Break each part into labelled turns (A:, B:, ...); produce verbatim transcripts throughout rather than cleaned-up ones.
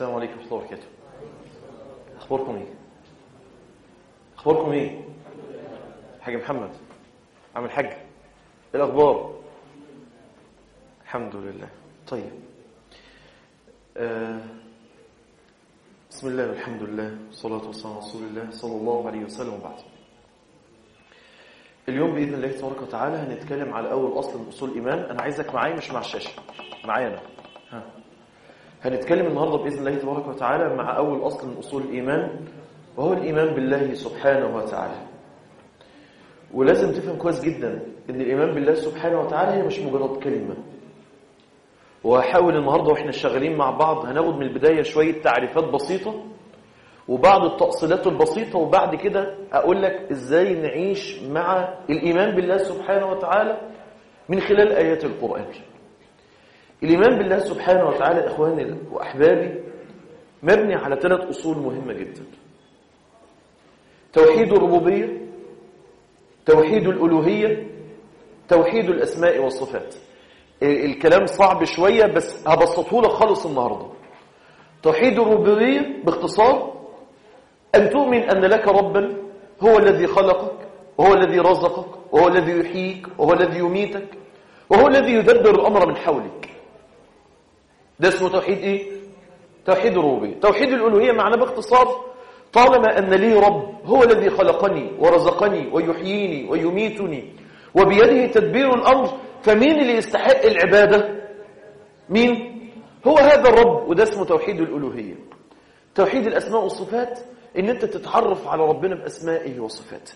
A: السلام عليكم ورحمة الله وبركاته. أخباركم إيه؟ أخباركم إيه؟ حاج محمد عم الحاج، إيه الأخبار؟ الحمد لله. طيب، آه بسم الله والحمد لله والصلاة والسلام على رسول الله صلى الله عليه وسلم. وبعد، اليوم بإذن الله تبارك وتعالى هنتكلم على أول أصل من أصول الإيمان. أنا عايزك معايا مش مع الشاشة، معايا أنا. ها. هنتكلم النهاردة بإذن الله تبارك وتعالى مع أول أصل من أصول الإيمان، وهو الإيمان بالله سبحانه وتعالى. ولازم تفهم كويس جدا إن الإيمان بالله سبحانه وتعالى هي مش مجرد كلمة. وهحاول النهاردة وإحنا شغالين مع بعض هناخد من البداية شوية تعريفات بسيطة وبعض التأصيلات البسيطة، وبعد كده أقول لك إزاي نعيش مع الإيمان بالله سبحانه وتعالى من خلال آيات القرآن. الإيمان بالله سبحانه وتعالى إخواني وأحبابي مبني على ثلاث أصول مهمة جدا: توحيد الربوبية، توحيد الألوهية، توحيد الأسماء والصفات. الكلام صعب شوية بس هبسطه لك خالص النهاردة. توحيد الربوبية باختصار أن تؤمن أن لك ربا هو الذي خلقك وهو الذي رزقك وهو الذي يحييك وهو الذي يميتك وهو الذي يدبر الأمر من حولك. ده اسمه توحيد إيه؟ توحيد الربوبية. توحيد الألوهية معناه باختصار طالما أن لي رب هو الذي خلقني ورزقني ويحييني ويميتني وبيده تدبير الأمر، فمين اللي يستحق العبادة؟ مين؟ هو هذا الرب، وده اسمه توحيد الألوهية. توحيد الأسماء والصفات إن أنت تتعرف على ربنا بأسمائه وصفاته.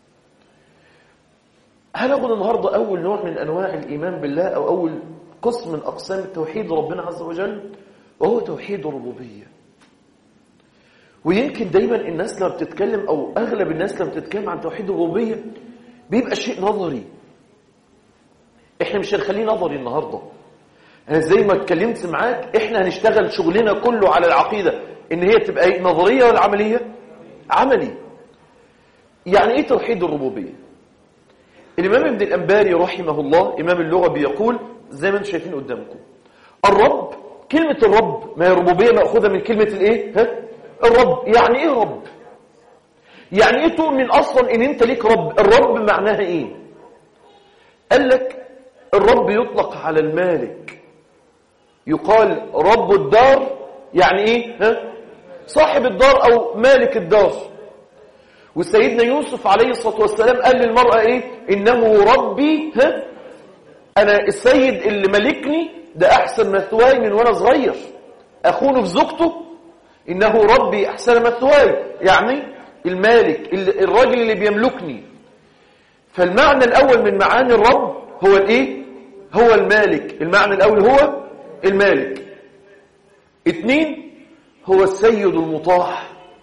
A: هناخد النهاردة أول نوع من أنواع الإيمان بالله، أو أول قسم من أقسام التوحيد ربنا عز وجل، وهو توحيد الربوبية. ويمكن دايما الناس لما بتتكلم، أو أغلب الناس لما بتتكلم عن توحيد الربوبية بيبقى شيء نظري. إحنا مش هنخليه نظري النهاردة. أنا زي ما اتكلمت معاك إحنا هنشتغل شغلنا كله على العقيدة إن هي تبقى نظرية ولا عملية؟ عملي. يعني إيه توحيد الربوبية؟ الإمام ابن الأنباري رحمه الله إمام اللغة بيقول زي ما انتم شايفين قدامكم: الرب، كلمة الرب ما هي ربوبية مأخوذة من كلمة الإيه؟ ها؟ الرب. يعني إيه رب؟ يعني إيه تؤمن أصلا إن أنت ليك رب؟ الرب معناها إيه؟ قال لك الرب يطلق على المالك، يقال رب الدار، يعني إيه؟ ها؟ صاحب الدار أو مالك الدار. وسيدنا يوسف عليه الصلاة والسلام قال للمرأة إيه؟ إنه ربي، ها؟ أنا السيد اللي ملكني ده أحسن مثواي من وأنا صغير. أخونه في زوجته إنه ربي أحسن مثواي، يعني المالك، الراجل اللي بيملكني. فالمعنى الأول من معاني الرب هو الإيه؟ هو المالك. المعنى الأول هو المالك. اثنين، هو السيد المطاع.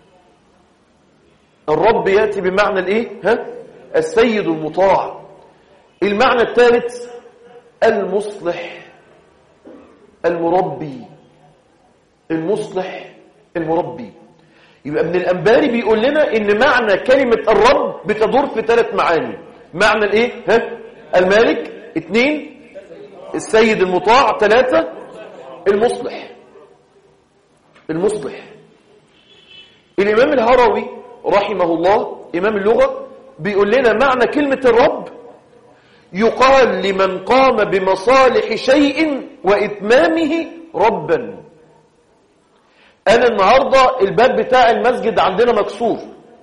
A: الرب يأتي بمعنى الإيه؟ ها؟ السيد المطاع. المعنى الثالث المصلح، المربي. المصلح، المربي. يبقى ابن الأنباري بيقول لنا إن معنى كلمة الرب بتدور في ثلاث معاني. معنى الإيه؟ ها؟ المالك. اثنين، السيد المطاع. ثلاثة، المصلح. المصلح. الإمام الهروي رحمه الله إمام اللغة بيقول لنا معنى كلمة الرب يقال لمن قام بمصالح شيء وإتمامه ربا. أنا النهاردة الباب بتاع المسجد عندنا مكسور،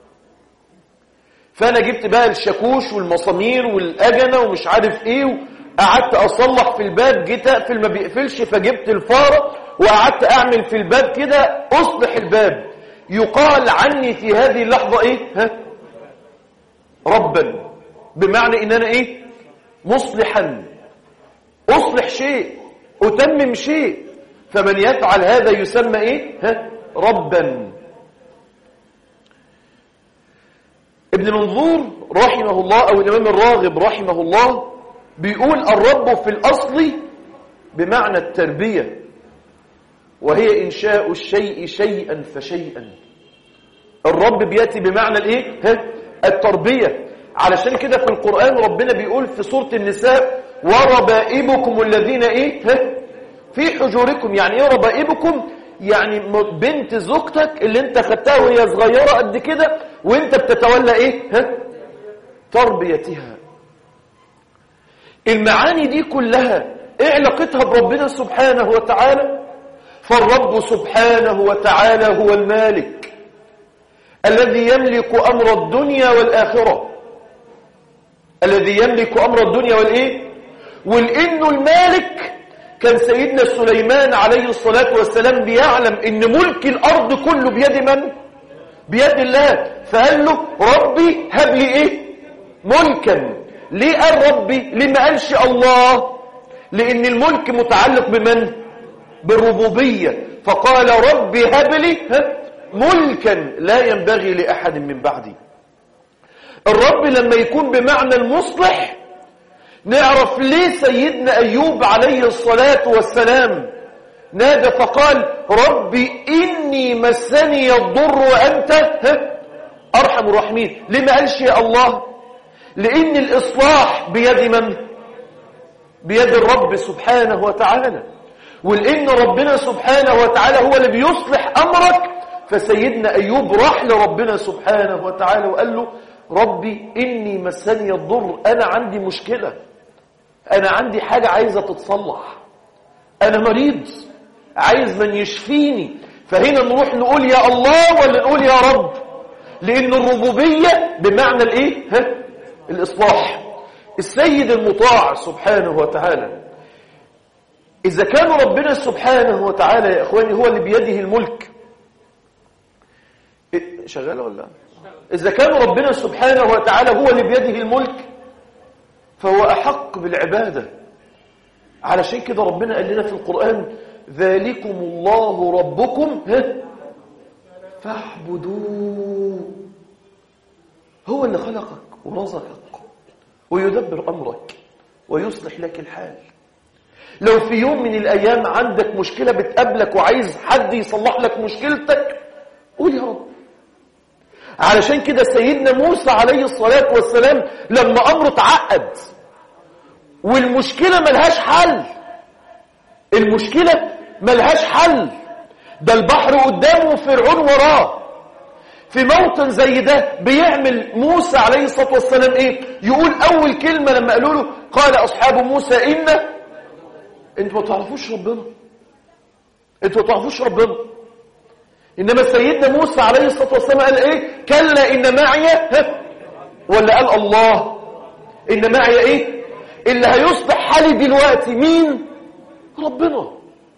A: فأنا جبت بقى الشاكوش والمسامير والأجنة ومش عارف إيه، وقعدت أصلح في الباب، جيت أقفل ما بيقفلش فجبت الفارة وقعدت أعمل في الباب كده أصلح الباب. يقال عني في هذه اللحظة إيه؟ ها؟ ربا. بمعنى إن أنا إيه؟ مصلحا، أصلح شيء، أتمم شيء. فمن يفعل هذا يسمى إيه؟ ها؟ ربا. ابن منظور رحمه الله أو الإمام الراغب رحمه الله بيقول الرب في الأصل بمعنى التربية، وهي إنشاء الشيء شيئا فشيئا. الرب بيأتي بمعنى الإيه؟ ها؟ التربية. علشان كده في القرآن ربنا بيقول في سورة النساء وربائبكم الذين إيه؟ ها؟ في حجوركم. يعني إيه ربائبكم؟ يعني بنت زوجتك اللي انت خدتها وهي صغيرة قد كده وانت بتتولى ايه؟ ها؟ تربيتها. المعاني دي كلها ايه علاقتها بربنا سبحانه وتعالى؟ فالرب سبحانه وتعالى هو المالك الذي يملك أمر الدنيا والآخرة، الذي يملك أمر الدنيا والإيه؟ والإنه المالك. كان سيدنا سليمان عليه الصلاة والسلام بيعلم إن ملك الأرض كله بيد من؟ بيد الله. فقال له ربي هب لي إيه؟ ملكا. ليه قال ربي؟ ليه ما قالش الله؟ لأن الملك متعلق بمن؟ بالربوبية. فقال ربي هب لي ملكا لا ينبغي لأحد من بعدي. الرب لما يكون بمعنى المصلح نعرف ليه سيدنا أيوب عليه الصلاة والسلام نادى فقال ربي إني مسني الضر وأنت أرحم الراحمين. ليه ما قالش يا الله؟ لأن الإصلاح بيد من؟ بيد الرب سبحانه وتعالى. ولأن ربنا سبحانه وتعالى هو اللي بيصلح أمرك. فسيدنا أيوب راح لربنا سبحانه وتعالى وقال له ربي إني مسني الضر، أنا عندي مشكلة، أنا عندي حاجة عايزة تتصلح، أنا مريض عايز من يشفيني. فهنا نروح نقول يا الله ولا نقول يا رب؟ لأن الربوبية بمعنى الإيه؟ ها؟ الإصلاح. السيد المطاع سبحانه وتعالى. إذا كان ربنا سبحانه وتعالى يا إخواني هو اللي بيده الملك، شغالة ولا؟ إذا كان ربنا سبحانه وتعالى هو اللي بيده الملك فهو أحق بالعبادة. علشان كده ربنا قال لنا في القرآن ذلكم الله ربكم فاعبدوه. هو اللي خلقك ورزقك ويدبر أمرك ويصلح لك الحال. لو في يوم من الأيام عندك مشكلة بتقابلك وعايز حد يصلح لك مشكلتك قول يا رب. علشان كده سيدنا موسى عليه الصلاة والسلام لما أمره اتعقد والمشكلة ملهاش حل، المشكلة ملهاش حل، ده البحر قدامه وفرعون وراه، في موطن زي ده بيعمل موسى عليه الصلاة والسلام ايه؟ يقول أول كلمة لما قالوا له قال أصحاب موسى إن انتوا ما تعرفوش ربنا، انتوا ما تعرفوش ربنا. إنما سيدنا موسى عليه الصلاة والسلام قال إيه؟ كلا إن معي ولا قال الله إن معي إيه؟ اللي هيصلح حالي دلوقتي مين؟ ربنا.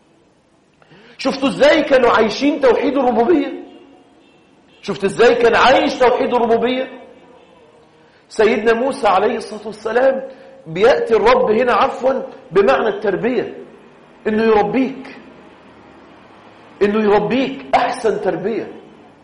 A: شفتوا إزاي كانوا عايشين توحيد الربوبية؟ شفت إزاي كان عايش توحيد الربوبية؟ سيدنا موسى عليه الصلاة والسلام بيأتي الرب هنا عفوا بمعنى التربية، إنه يربيك، إنه يربيك أحسن تربية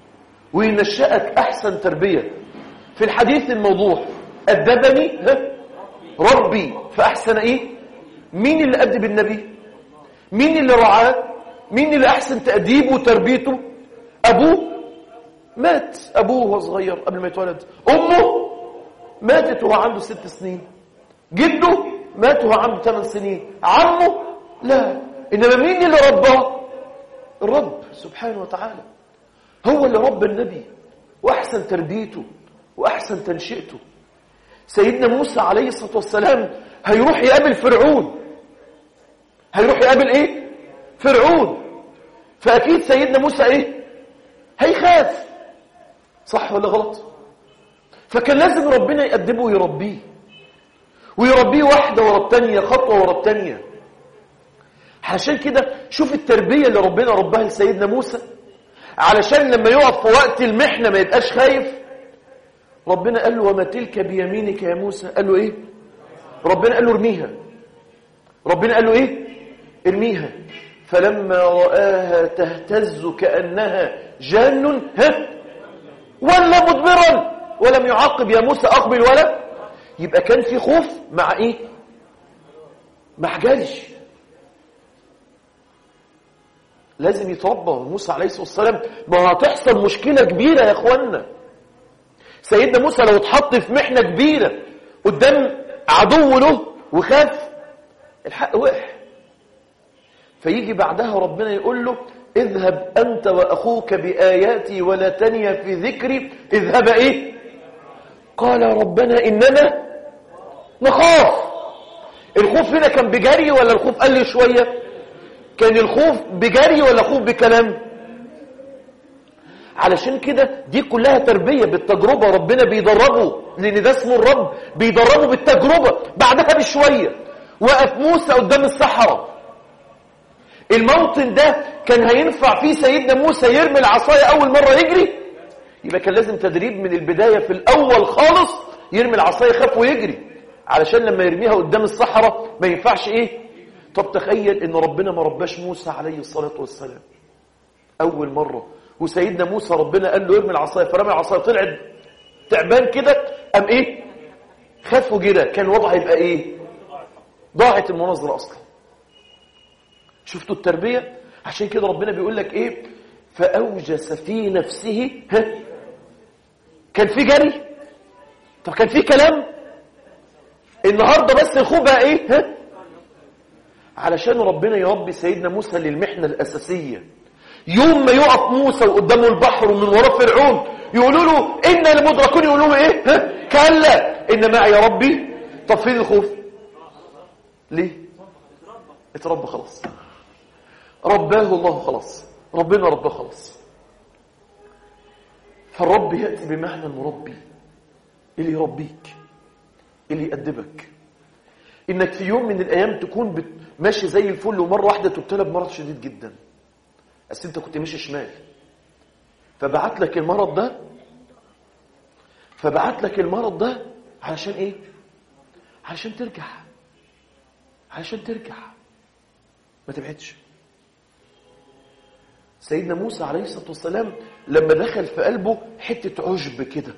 A: وينشأك أحسن تربية. في الحديث الموضوع أدبني ربي فأحسن إيه؟ مين اللي أدب النبي؟ مين اللي رعاه؟ مين اللي أحسن تأديبه وتربيته؟ أبوه مات، أبوه وهو صغير قبل ما يتولد، أمه ماتت وهو عنده ست سنين، جده مات وهو عنده ثمان سنين، عمه لا. إنما مين اللي رباه؟ الرب سبحانه وتعالى هو اللي رب النبي وأحسن تربيته وأحسن تنشئته. سيدنا موسى عليه الصلاة والسلام هيروح يقابل فرعون، هيروح يقابل إيه؟ فرعون. فأكيد سيدنا موسى إيه؟ هيخاف، صح ولا غلط؟ فكان لازم ربنا يقدمه ويربيه، ويربيه واحدة ورا التانية، خطوة ورا التانية. علشان كده شوف التربية اللي ربنا ربها لسيدنا موسى، علشان لما يقف في وقت المحنة ما يبقاش خايف. ربنا قال له وما تلك بيمينك يا موسى؟ قال له ايه؟ ربنا قال له ارميها. ربنا قال له ايه؟ ارميها. فلما رآها تهتز كأنها جان ها ولا مدبرا ولم يعاقب يا موسى أقبل ولا. يبقى كان في خوف مع ايه؟ مع جرش. لازم يتربى موسى عليه الصلاة والسلام. ما هتحصل مشكلة كبيرة يا اخوانا. سيدنا موسى لو اتحط في محنة كبيرة قدام عدو له وخاف، الحق وقع. فيجي بعدها ربنا يقول له اذهب أنت وأخوك بآياتي ولا تنيا في ذكري. اذهب إيه؟ قال ربنا إننا نخاف. الخوف هنا كان بجري ولا الخوف قل شوية؟ كان الخوف بجري ولا خوف بكلام؟ علشان كده دي كلها تربية بالتجربة. ربنا بيدربه، لأن ده اسمه الرب، بيدربه بالتجربة. بعدها بشوية وقف موسى قدام الصحراء. الموطن ده كان هينفع فيه سيدنا موسى يرمي العصاية أول مرة يجري؟ يبقى كان لازم تدريب من البداية، في الأول خالص يرمي العصاية خاف ويجري، علشان لما يرميها قدام الصحراء ما ينفعش إيه؟ طب تخيل إن ربنا ما رباش موسى عليه الصلاة والسلام أول مرة، وسيدنا موسى ربنا قال له يرمي العصاية، فرمي العصاية طلعت تعبان كده، أم إيه؟ خاف وجرى. كان الوضع يبقى إيه؟ ضاعت المناظرة أصلا. شفتوا التربية؟ عشان كده ربنا بيقول لك إيه؟ فأوجس في نفسه. ها؟ كان في جري؟ طب كان في كلام؟ النهاردة بس الخوف بقى إيه؟ ها؟ علشان ربنا يربي سيدنا موسى للمحنة الأساسية. يوم ما يقف موسى وقدامه البحر ومن وراه فرعون يقولوا له إنا لمدركون، يقولوا له إيه؟ ها؟ كلا إن معي يا ربي. طب فين الخوف؟ ليه؟ اتربى خلاص، رباه الله خلاص، ربنا رباه خلاص. فالرب يأتي بمعنى المربي اللي يربيك، اللي يأدبك. إنك في يوم من الأيام تكون ماشي زي الفل ومرة واحدة تبتلى بمرض شديد جدا، بس أنت كنت ماشي شمال، فبعت لك المرض ده فبعت لك المرض ده علشان إيه؟ علشان ترجع، علشان ترجع ما تبعدش. سيدنا موسى عليه الصلاة والسلام لما دخل في قلبه حتة عجب كده،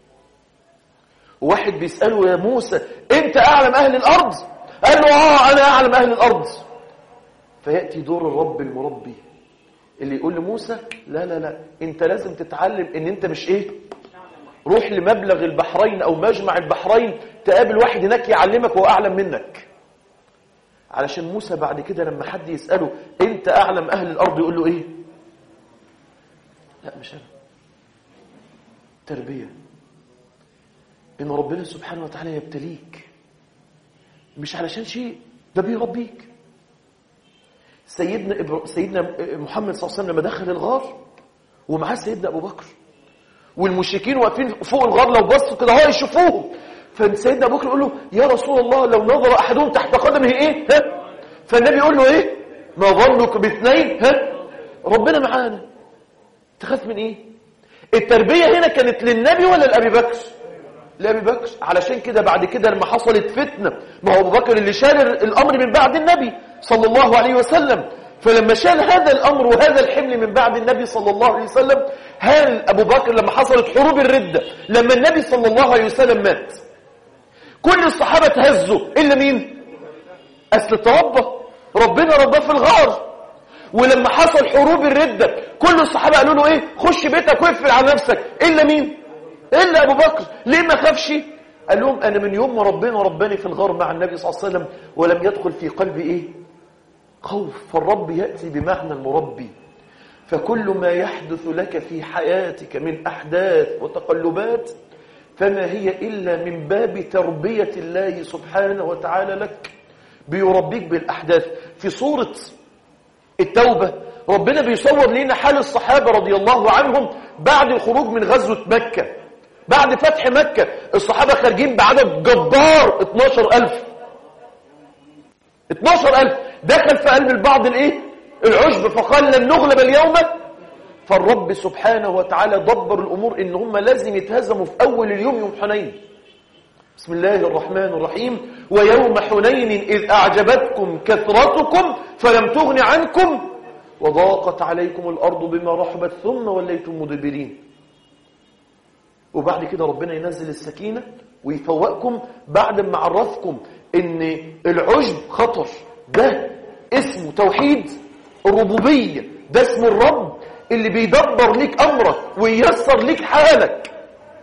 A: واحد بيسأله يا موسى انت اعلم اهل الارض؟ قال له اه انا اعلم اهل الارض. فيأتي دور الرب المربي اللي يقول لموسى لا لا لا انت لازم تتعلم ان انت مش ايه، روح لمبلغ البحرين او مجمع البحرين تقابل واحد هناك يعلمك وهو اعلم منك. علشان موسى بعد كده لما حد يسأله انت اعلم اهل الارض يقول له ايه؟ لا مش انا. تربية ان ربنا سبحانه وتعالى يبتليك مش علشان شيء، ده بيربيك. سيدنا إبر... سيدنا محمد صلى الله عليه وسلم لما دخل الغار ومعاه سيدنا ابو بكر والمشركين واقفين فوق الغار، لو بصوا كده هو يشوفوهم، فسيدنا ابو بكر يقول له يا رسول الله لو نظر احدهم تحت قدمه ايه؟ ها؟ فالنبي يقول له ايه؟ ما ظنك باثنين؟ ها؟ ربنا معانا، تخاف من ايه؟ التربية هنا كانت للنبي ولا لأبي بكر؟ لأبي بكر. علشان كده بعد كده لما حصلت فتنة، ما هو أبو بكر اللي شال الأمر من بعد النبي صلى الله عليه وسلم، فلما شال هذا الأمر وهذا الحمل من بعد النبي صلى الله عليه وسلم، هل أبو بكر لما حصلت حروب الردة لما النبي صلى الله عليه وسلم مات كل الصحابة تهزوا إلا مين؟ أصل تربى، ربنا رباه في الغار. ولما حصل حروب الردة كل الصحابة قالوا له ايه؟ خش بيتك واقفل على نفسك، إلا مين؟ إلا أبو بكر. ليه ما خافش؟ قال لهم أنا من يوم ما ربنا رباني في الغار مع النبي صلى الله عليه وسلم ولم يدخل في قلبي إيه؟ خوف. فالرب يأتي بمعنى المربي. فكل ما يحدث لك في حياتك من أحداث وتقلبات فما هي إلا من باب تربية الله سبحانه وتعالى لك، بيربيك بالأحداث. في سورة التوبة ربنا بيصور لنا حال الصحابة رضي الله عنهم بعد الخروج من غزوة مكة، بعد فتح مكة. الصحابة خارجين بعدد جبار اتناشر ألف اتناشر ألف. دخل في قلب البعض الايه؟ العجب، فقال لن نغلب اليوم. فالرب سبحانه وتعالى دبر الأمور إن هم لازم يتهزموا في أول اليوم، يوم حنين. بسم الله الرحمن الرحيم. ويوم حنين إذ أعجبتكم كثرتكم فلم تغن عنكم وضاقت عليكم الأرض بما رحبت ثم وليتم مدبرين. وبعد كده ربنا ينزل السكينة ويفوقكم بعد ما عرفكم إن العجب خطر. ده اسمه توحيد الربوبية، ده اسمه الرب اللي بيدبر ليك أمرك وييسر ليك حالك.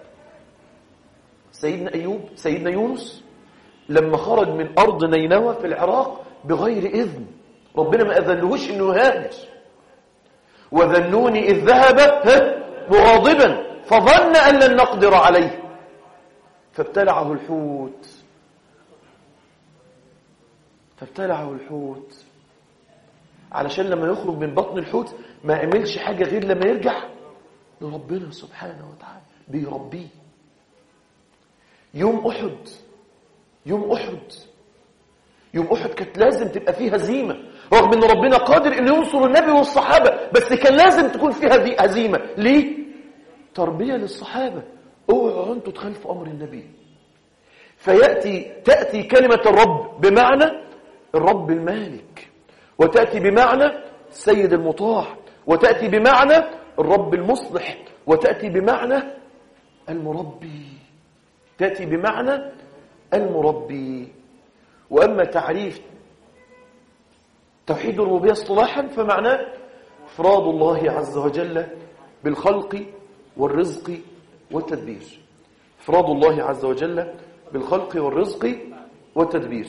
A: سيدنا أيوب سيدنا يونس لما خرج من أرض نينوى في العراق بغير إذن، ربنا ما أذنلهوش إنه يهاجر، وذنون إذ ذهب مغاضبا فظن أن لن نقدر عليه فابتلعه الحوت فابتلعه الحوت علشان لما يخرج من بطن الحوت ما يعملش حاجة غير لما يرجع لربنا سبحانه وتعالى بيربيه. يوم أحد يوم أحد يوم أحد كانت لازم تبقى فيه هزيمة، رغم أن ربنا قادر أن ينصر النبي والصحابة، بس كان لازم تكون فيها هزيمة. ليه؟ تربية للصحابة، اوعوا أنتوا تخالفوا أمر النبي. فيأتي تأتي كلمة الرب بمعنى الرب المالك، وتأتي بمعنى السيد المطاع، وتأتي بمعنى الرب المصلح، وتأتي بمعنى المربي، تأتي بمعنى المربي. وأما تعريف توحيد الربوبية اصطلاحا فمعناه إفراد الله عز وجل بالخلق والرزق والتدبير. إفراد الله عز وجل بالخلق والرزق والتدبير.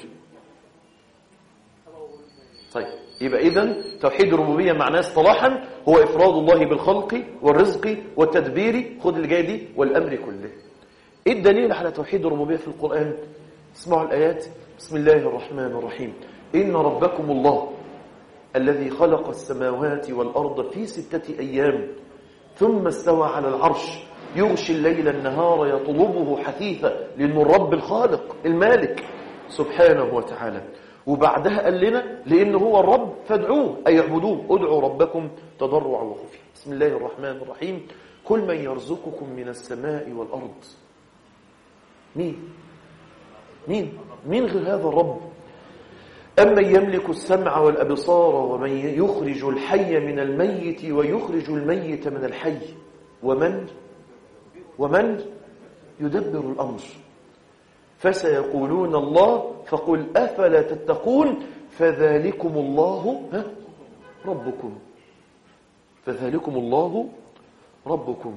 A: طيب، يبقى إذن توحيد الربوبية معناه اصطلاحا هو إفراد الله بالخلق والرزق والتدبير، خد اللي جاي دي، والأمر كله. إيه الدليل على توحيد الربوبية في القرآن؟ اسمعوا الآيات. بسم الله الرحمن الرحيم. إن ربكم الله الذي خلق السماوات والأرض في ستة أيام ثم استوى على العرش يغشي الليل النهار يطلبه حثيثا، لأنه الرب الخالق المالك سبحانه وتعالى. وبعدها قال لنا لأنه هو الرب فادعوه أي اعبدوه، ادعوا ربكم تضرعا وخفيا. بسم الله الرحمن الرحيم. كل من يرزقكم من السماء والأرض. مين؟ مين؟ مين غير هذا الرب؟ أمن يملك السمع والأبصار ومن يخرج الحي من الميت ويخرج الميت من الحي ومن ومن يدبر الأمر. فسيقولون الله فقل أفلا تتقون فذلكم الله ربكم فذلكم الله ربكم.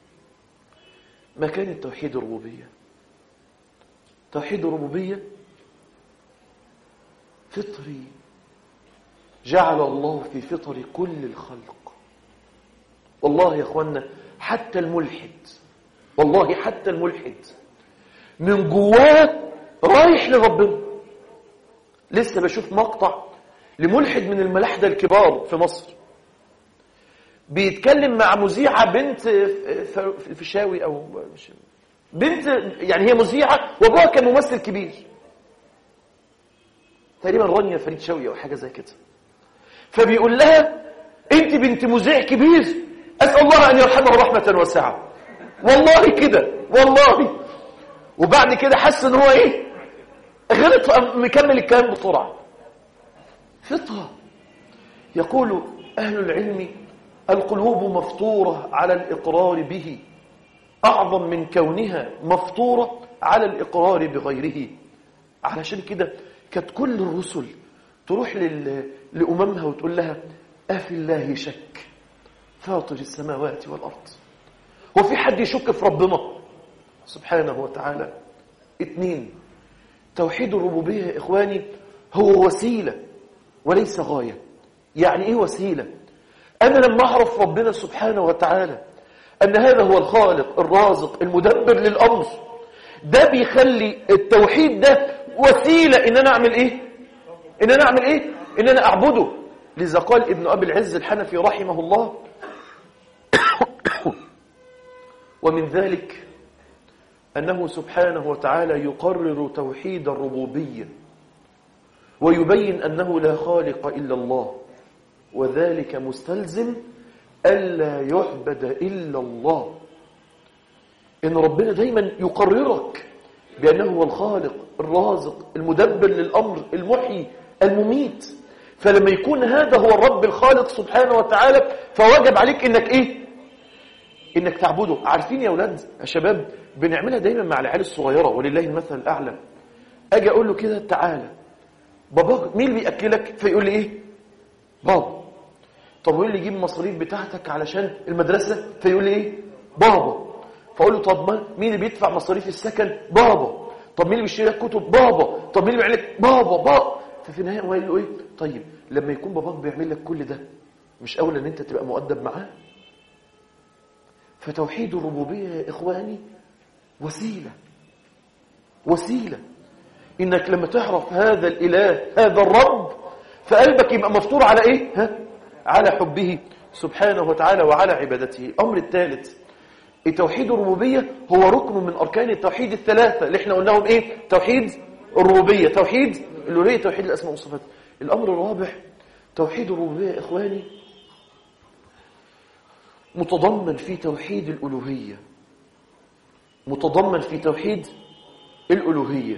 A: مكان التوحيد الربوبية. توحيد الربوبية فطري، جعل الله في فطر كل الخلق. والله يا اخوانا حتى الملحد، والله حتى الملحد من جواه رايح لربنا. لسه بشوف مقطع لملحد من الملاحدة الكبار في مصر بيتكلم مع مذيعة بنت الفيشاوي او بنت، يعني هي مذيعة وابوها كان ممثل كبير تقريبا رانيا فريد شوقي او حاجه زي كده. فبيقول لها انت بنت مذيع كبير، اسال الله ان يرحمه رحمه واسعه. والله كده والله. وبعد كده حس ان هو ايه، غلط، مكمل الكلام بسرعه. فطره. يقول اهل العلم القلوب مفطوره على الاقرار به اعظم من كونها مفطوره على الاقرار بغيره. علشان كده كانت كل الرسل تروح لأممها وتقول لها أفي الله شك فاطر السماوات والأرض. هو في حد يشك في ربنا سبحانه وتعالى؟ اتنين، توحيد الربوبية يا إخواني هو وسيلة وليس غاية. يعني إيه وسيلة؟ أنا لما أعرف ربنا سبحانه وتعالى أن هذا هو الخالق الرازق المدبر للأمر، ده بيخلي التوحيد ده وسيلة إن أنا أعمل إيه؟ إن أنا أعمل إيه؟ إن أنا أعبده. لذا قال ابن أبي العز الحنفي رحمه الله ومن ذلك أنه سبحانه وتعالى يقرر توحيد الربوبية ويبين أنه لا خالق إلا الله، وذلك مستلزم ألا يعبد إلا الله. إن ربنا دايما يقررك بأنه هو الخالق الرازق المدبر للأمر المحيي المميت. فلما يكون هذا هو الرب الخالق سبحانه وتعالى فواجب عليك إنك إيه؟ إنك تعبده. عارفين يا أولاد يا شباب بنعملها دايما مع العيال الصغيرة ولله المثل الأعلى. أجي أقول له كده تعالى بابا مين اللي بيأكلك؟ فيقول لي إيه؟ بابا. طب وين اللي يجيب المصاريف بتاعتك علشان المدرسة؟ فيقول لي إيه؟ بابا. فأقول له طب مين اللي بيدفع مصاريف السكن؟ بابا. طب مين اللي بيشتري لك كتب؟ بابا. طب مين اللي بيعمل لك؟ بابا بابا. ففي النهاية هو قال له إيه؟ طيب لما يكون باباك بيعمل لك كل ده مش أولى أن أنت تبقى مؤدب معاه؟ فتوحيد الربوبية يا إخواني وسيلة وسيلة إنك لما تعرف هذا الإله هذا الرب فقلبك يبقى مفطور على إيه؟ ها؟ على حبه سبحانه وتعالى وعلى عبادته. الأمر الثالث توحيد الربوبية هو ركن من أركان التوحيد الثلاثة اللي احنا قلناهم إيه؟ توحيد الربوبية، توحيد الألوهية، توحيد الأسماء والصفات. الأمر الرابع توحيد الربوبية يا إخواني متضمن في توحيد الألوهية، متضمن في توحيد الألوهية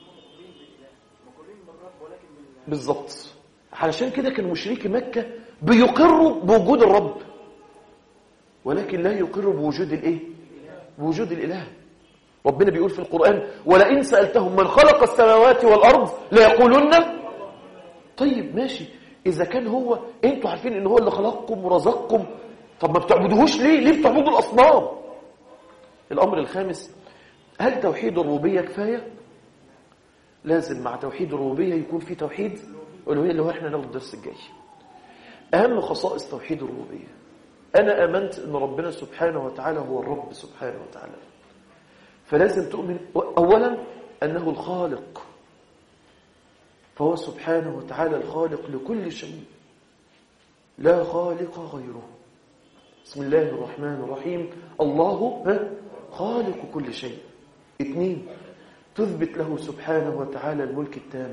A: بالضبط. علشان كده كان مشركي مكة بيقروا بوجود الرب ولكن لا يقروا بوجود الايه؟ بوجود الإله. ربنا بيقول في القرآن ولئن سألتهم من خلق السماوات والأرض ليقولن طيب ماشي، إذا كان هو انتوا عارفين ان هو اللي خلقكم ورزقكم، طب ما بتعبدوهوش ليه؟ ليه بتعبدوا الأصنام؟ الأمر الخامس هل توحيد الربوبية كفاية؟ لازم مع توحيد الربوبية يكون في توحيد الألوهية اللي هو احنا ناخد الدرس الجاي. أهم خصائص توحيد الربوبية، أنا آمنت أن ربنا سبحانه وتعالى هو الرب سبحانه وتعالى، فلازم تؤمن أولا أنه الخالق، فهو سبحانه وتعالى الخالق لكل شيء لا خالق غيره. بسم الله الرحمن الرحيم الله خالق كل شيء. اثنين تثبت له سبحانه وتعالى الملك التام.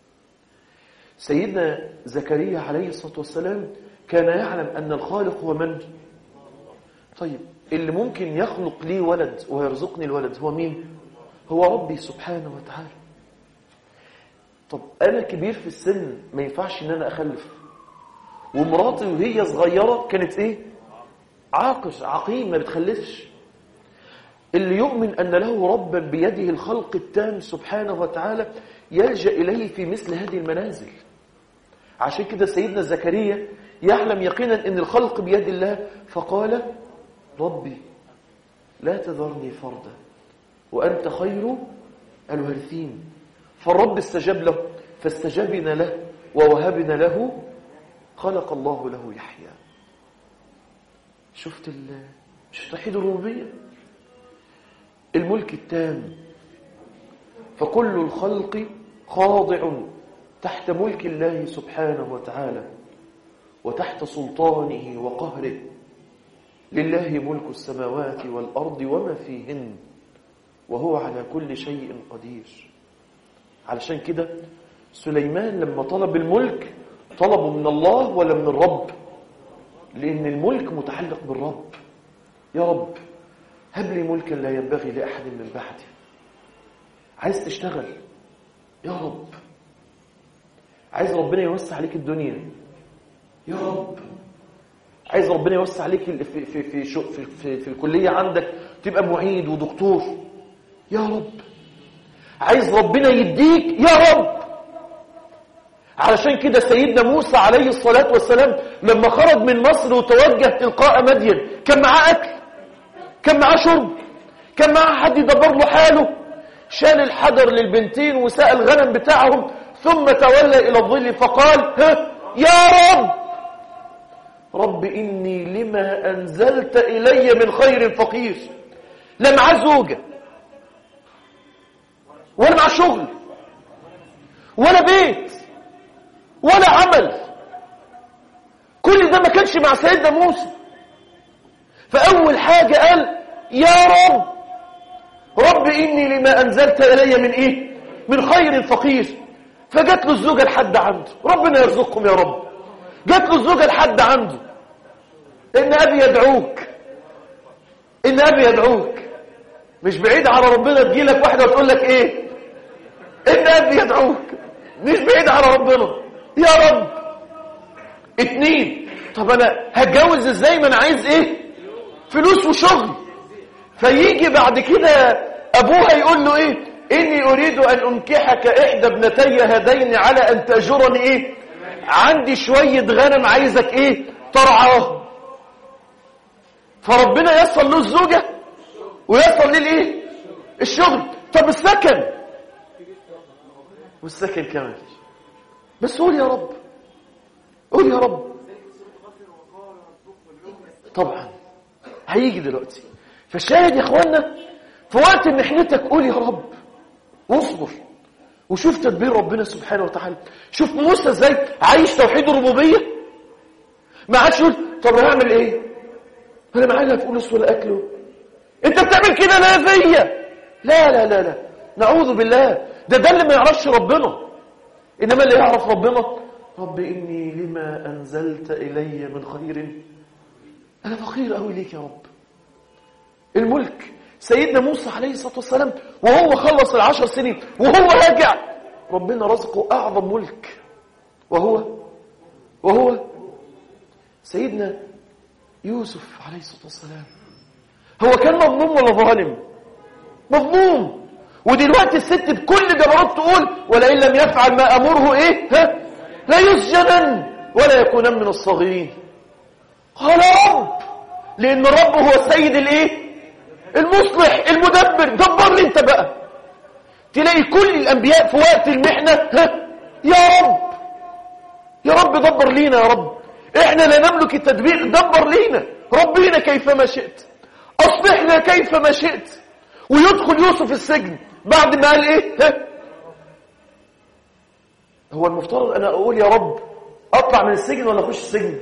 A: سيدنا زكريا عليه الصلاة والسلام كان يعلم أن الخالق هو من؟ طيب اللي ممكن يخلق لي ولد ويرزقني الولد هو مين؟ هو ربي سبحانه وتعالى. طب أنا كبير في السن ما ينفعش أن أنا أخلف، ومراتي وهي صغيرة كانت إيه؟ عاقش عقيم ما بتخلفش. اللي يؤمن أن له ربا بيده الخلق التام سبحانه وتعالى يلجأ إليه في مثل هذه المنازل. عشان كده سيدنا زكريا يعلم يقينا أن الخلق بيد الله، فقال ربي لا تذرني فردا وأنت خير الوارثين. فالرب استجاب له، فاستجبنا له ووهبنا له، خلق الله له يحيى. شفت ال... شفت توحيد الربوبية. الملك التام، فكل الخلق خاضع تحت ملك الله سبحانه وتعالى وتحت سلطانه وقهره. لله ملك السماوات والأرض وما فيهن وهو على كل شيء قدير. علشان كده سليمان لما طلب الملك طلبه من الله ولا من الرب؟ لأن الملك متعلق بالرب. يا رب هب لي ملكا لا ينبغي لأحد من بعدي. عايز تشتغل يا رب، عايز ربنا يوسع عليك الدنيا يا رب، عايز ربنا يوسع عليك في في في في, في, في, في الكلية عندك تبقى معيد ودكتور يا رب، عايز ربنا يديك يا رب. علشان كده سيدنا موسى عليه الصلاة والسلام لما خرج من مصر وتوجه تلقاء مدين كان معاه أكل، كان معاه شرب، كان معاه حد يدبر له حاله. شال الحجر للبنتين وساء الغنم بتاعهم ثم تولى إلى الظل فقال ها يا رب رب إني لما أنزلت إلي من خير فقير. لا معاه زوجة ولا معاه شغل ولا بيت ولا عمل، كل ده ما كانش مع سيدنا موسى. فأول حاجة قال يا رب رب إني لما أنزلت إلي من إيه؟ من خير فقير. فجات له الزوجة لحد عنده، ربنا يرزقكم يا رب. جات له الزوجة لحد عنده، إن أبي يدعوك، إن أبي يدعوك. مش بعيد على ربنا تجيلك واحدة وتقول لك إيه؟ إن أبي يدعوك. مش بعيد على ربنا يا رب. اتنين، طب أنا هتجوز إزاي؟ ما أنا عايز إيه؟ فلوس وشغل. فيجي بعد كده أبوها يقول له إيه؟ إني أريد أن أنكحك إحدى ابنتي هذين على أن تأجرني إيه؟ عندي شوية غنم عايزك إيه؟ ترعاه. فربنا يصل له الزوجة ويصل ليه الإيه؟ الشغل. طب السكن، والسكن كمان. بس قول يا رب، قول يا رب. طبعا هيجي دلوقتي. فالشاهد يا اخوانا، في وقت محنتك قول يا رب واصبر وشوف تدبير ربنا سبحانه وتعالى. شوف موسى ازاي عايش توحيد الربوبيه، ما عادش يقول طب هعمل ايه، انا معايا لا فلوس ولا اكله، انت بتعمل كده لا فيا. لا لا لا لا نعوذ بالله، ده ده اللي ما يعرفش ربنا. انما اللي يعرف ربنا، رب اني لما انزلت الي من خير، انا فقير قوي ليك يا رب. الملك سيدنا موسى عليه الصلاه والسلام وهو خلص العشر سنين وهو راجع، ربنا رزقه اعظم ملك، وهو وهو سيدنا يوسف عليه الصلاه والسلام. هو كان مظلوم ولا ظالم؟ مظلوم. ودلوقتي الست بكل جبروت تقول ولئن لم يفعل ما امره ايه ها لا يسجنن ولا يكونن من الصاغرين. قال رب، لان الرب هو السيد الايه المصلح المدبر. دبر لي انت بقى. تلاقي كل الانبياء في وقت المحنه ها يا رب يا رب دبر لينا يا رب، احنا لا نملك التدبير، دبر لينا ربنا كيفما شئت، اصلحنا كيفما شئت. ويدخل يوسف السجن بعد ما قال ايه ها؟ هو المفترض انا اقول يا رب اطلع من السجن ولا اخش السجن؟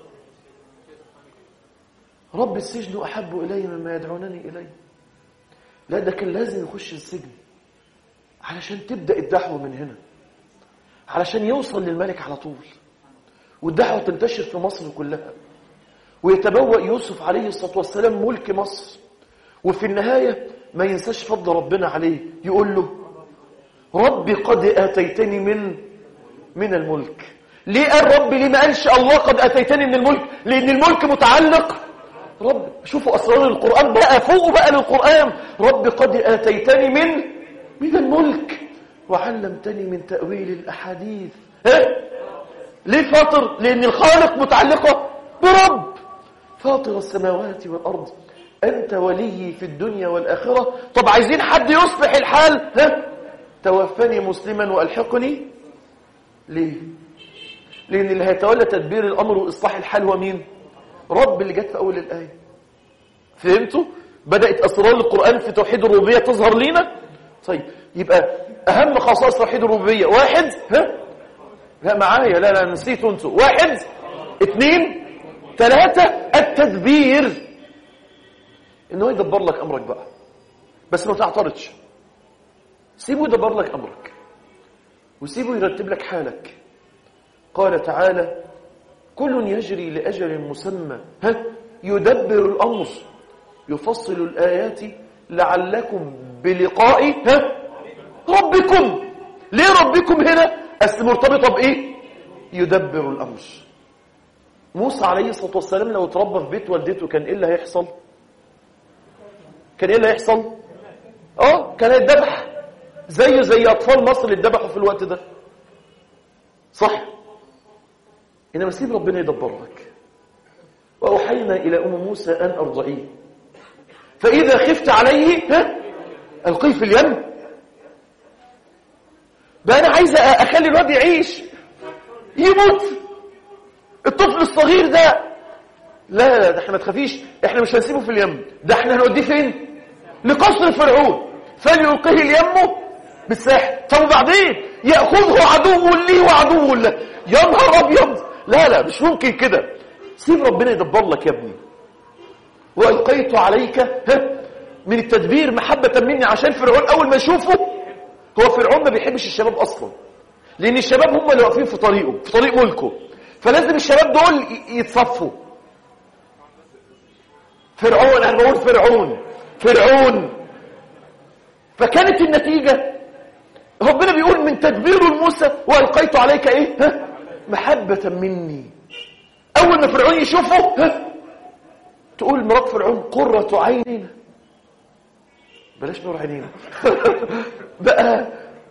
A: رب السجن احب الي مما يدعونني اليه. لا، ده كان لازم يخش السجن علشان تبدا الدعوه من هنا، علشان يوصل للملك على طول والدعوه تنتشر في مصر كلها، ويتبوأ يوسف عليه الصلاه والسلام ملك مصر. وفي النهايه ما ينساش فضل ربنا عليه، يقول له ربي قد آتيتني من من الملك. ليه قال ربي؟ ليه ما قالش الله قد آتيتني من الملك؟ لأن الملك متعلق رب. شوفوا أسرار القرآن بقى، فوقوا بقى للقرآن. ربي قد آتيتني من من الملك وعلمتني من تأويل الأحاديث. ها؟ ليه فاطر؟ لأن الخالق متعلقة برب. فاطر السماوات والأرض أنت ولي في الدنيا والآخرة. طب عايزين حد يصلح الحال، ها؟ توفني مسلما وألحقني. ليه؟ لأن اللي هيتولى تدبير الأمر وإصلاح الحال هو مين؟ رب، اللي جت في أول الآية. فهمتوا؟ بدأت أسرار القرآن في توحيد الربوبية تظهر لنا. طيب يبقى أهم خصائص توحيد الربوبية واحد، ها؟ لا معايا، لا لا نسيتوا انتوا. واحد، اثنين، ثلاثة، التدبير. انه يدبر لك امرك بقى، بس ما تعترضش. سيبه يدبر لك امرك وسيبه يرتب لك حالك. قال تعالى كل يجري لاجل مسمى، ها؟ يدبر الامر يفصل الايات لعلكم بلقاء ها ربكم. ليه ربكم هنا؟ اصل مرتبطه بايه؟ يدبر الامر. موسى عليه الصلاه والسلام لو اتربى في بيت والدته كان ايه اللي هيحصل؟ كان ايه اللي هيحصل؟ اه كان هيتذبح زيه زي اطفال مصر اللي اتذبحوا في الوقت ده، صح؟ انما سيب ربنا يدبر لك. واوحينا الى ام موسى ان ارضعيه فاذا خفت عليه ها القيه في اليم. بقى انا عايز اخلي الواد يعيش يموت الطفل الصغير ده. لا لا ده احنا ما تخافيش، احنا مش هنسيبه في اليم، ده احنا هنوديه فين؟ لقصر فرعون فليلقيه اليم بالساحل. طب وبعدين ياخذه عدو لي وعدو له. يا نهار ابيض، لا لا مش ممكن كده. سيب ربنا يدبر لك يا ابني. والقيت عليك ها من التدبير محبه مني، عشان فرعون اول ما يشوفه، هو فرعون ما بيحبش الشباب اصلا، لان الشباب هم اللي واقفين في طريقه في طريق ملكه، فلازم الشباب دول يتصفوا. فرعون، انا بقول فرعون فرعون فكانت النتيجة ربنا بيقول من تدبير موسى والقيت عليك ايه ها محبة مني. اول ما فرعون يشوفه ها تقول مرات فرعون قرة عيننا، بلاش نور عينينا بقى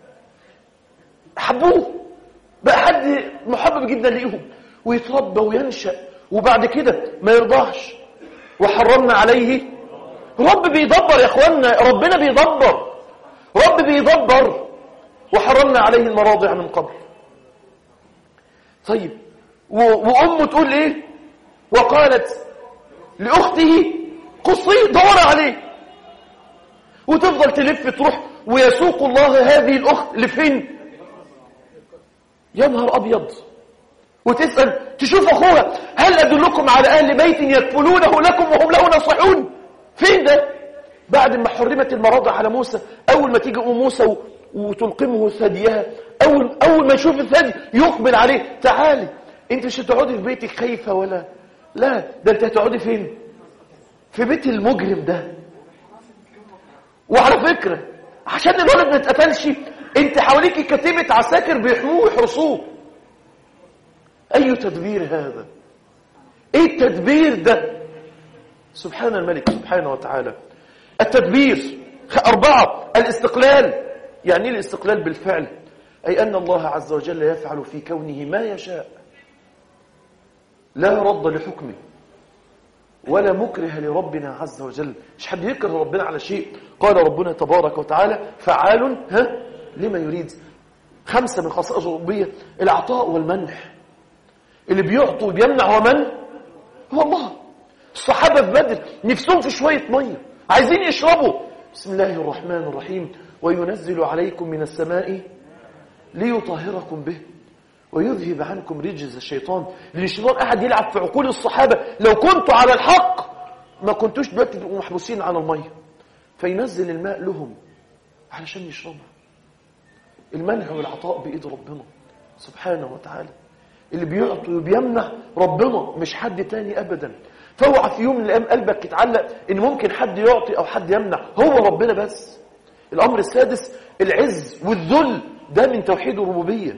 A: حبوه، بقى حد محبب جدا ليهم ويتربى وينشأ، وبعد كده ما يرضاش. وحرمنا عليه. رب بيدبر يا اخوانا، ربنا بيدبر، رب بيدبر. وحرمنا عليه المراضع من قبل. طيب وامه تقول ايه؟ وقالت لأخته قصي دور عليه، وتفضل تلف تروح، ويسوق الله هذه الأخت لفين؟ يا نهار أبيض. وتسأل تشوف أخوها، هل أدلكم على أهل بيت يكفلونه لكم وهم له ناصحون؟ فين ده؟ بعد ما حرمت المراضع على موسى، أول ما تيجي أم موسى وتلقمه ثديها، أول, أول ما يشوف الثدي يقبل عليه، تعالي أنت مش هتقعدي في بيتك خايفة ولا لا، ده أنت هتقعدي فين؟ في بيت المجرم ده. وعلى فكرة عشان الولد ما يتقتلش، أنت حواليك كتيبة عساكر بيحموه ويحرسوه. أي تدبير هذا؟ إيه التدبير ده؟ سبحان الملك سبحانه وتعالى. التدبير. أربعة، الاستقلال. يعني ايه الاستقلال بالفعل؟ أي أن الله عز وجل يفعل في كونه ما يشاء، لا رد لحكمه ولا مكره لربنا عز وجل. مش حد يكره ربنا على شيء. قال ربنا تبارك وتعالى فعال ها لما يريد. خمسة من خصائص الربوبية: العطاء والمنح. اللي بيعطي وبيمنع هو من؟ هو الله. الصحابة في بدر نفسهم في شوية مية، عايزين يشربوا. بسم الله الرحمن الرحيم: وينزل عليكم من السماء ليطهركم به ويذهب عنكم رجز الشيطان. لأن الشيطان أحد يلعب في عقول الصحابة، لو كنتوا على الحق ما كنتوش دلوقتي تبقوا محبوسين على المية، فينزل الماء لهم علشان يشربوا. المنع والعطاء بإيد ربنا سبحانه وتعالى. اللي بيعطي وبيمنع ربنا، مش حد تاني أبدا. فاوعى في يوم من الأيام قلبك يتعلق إن ممكن حد يعطي أو حد يمنع، هو ربنا بس. الأمر السادس: العز والذل. ده من توحيد الربوبية.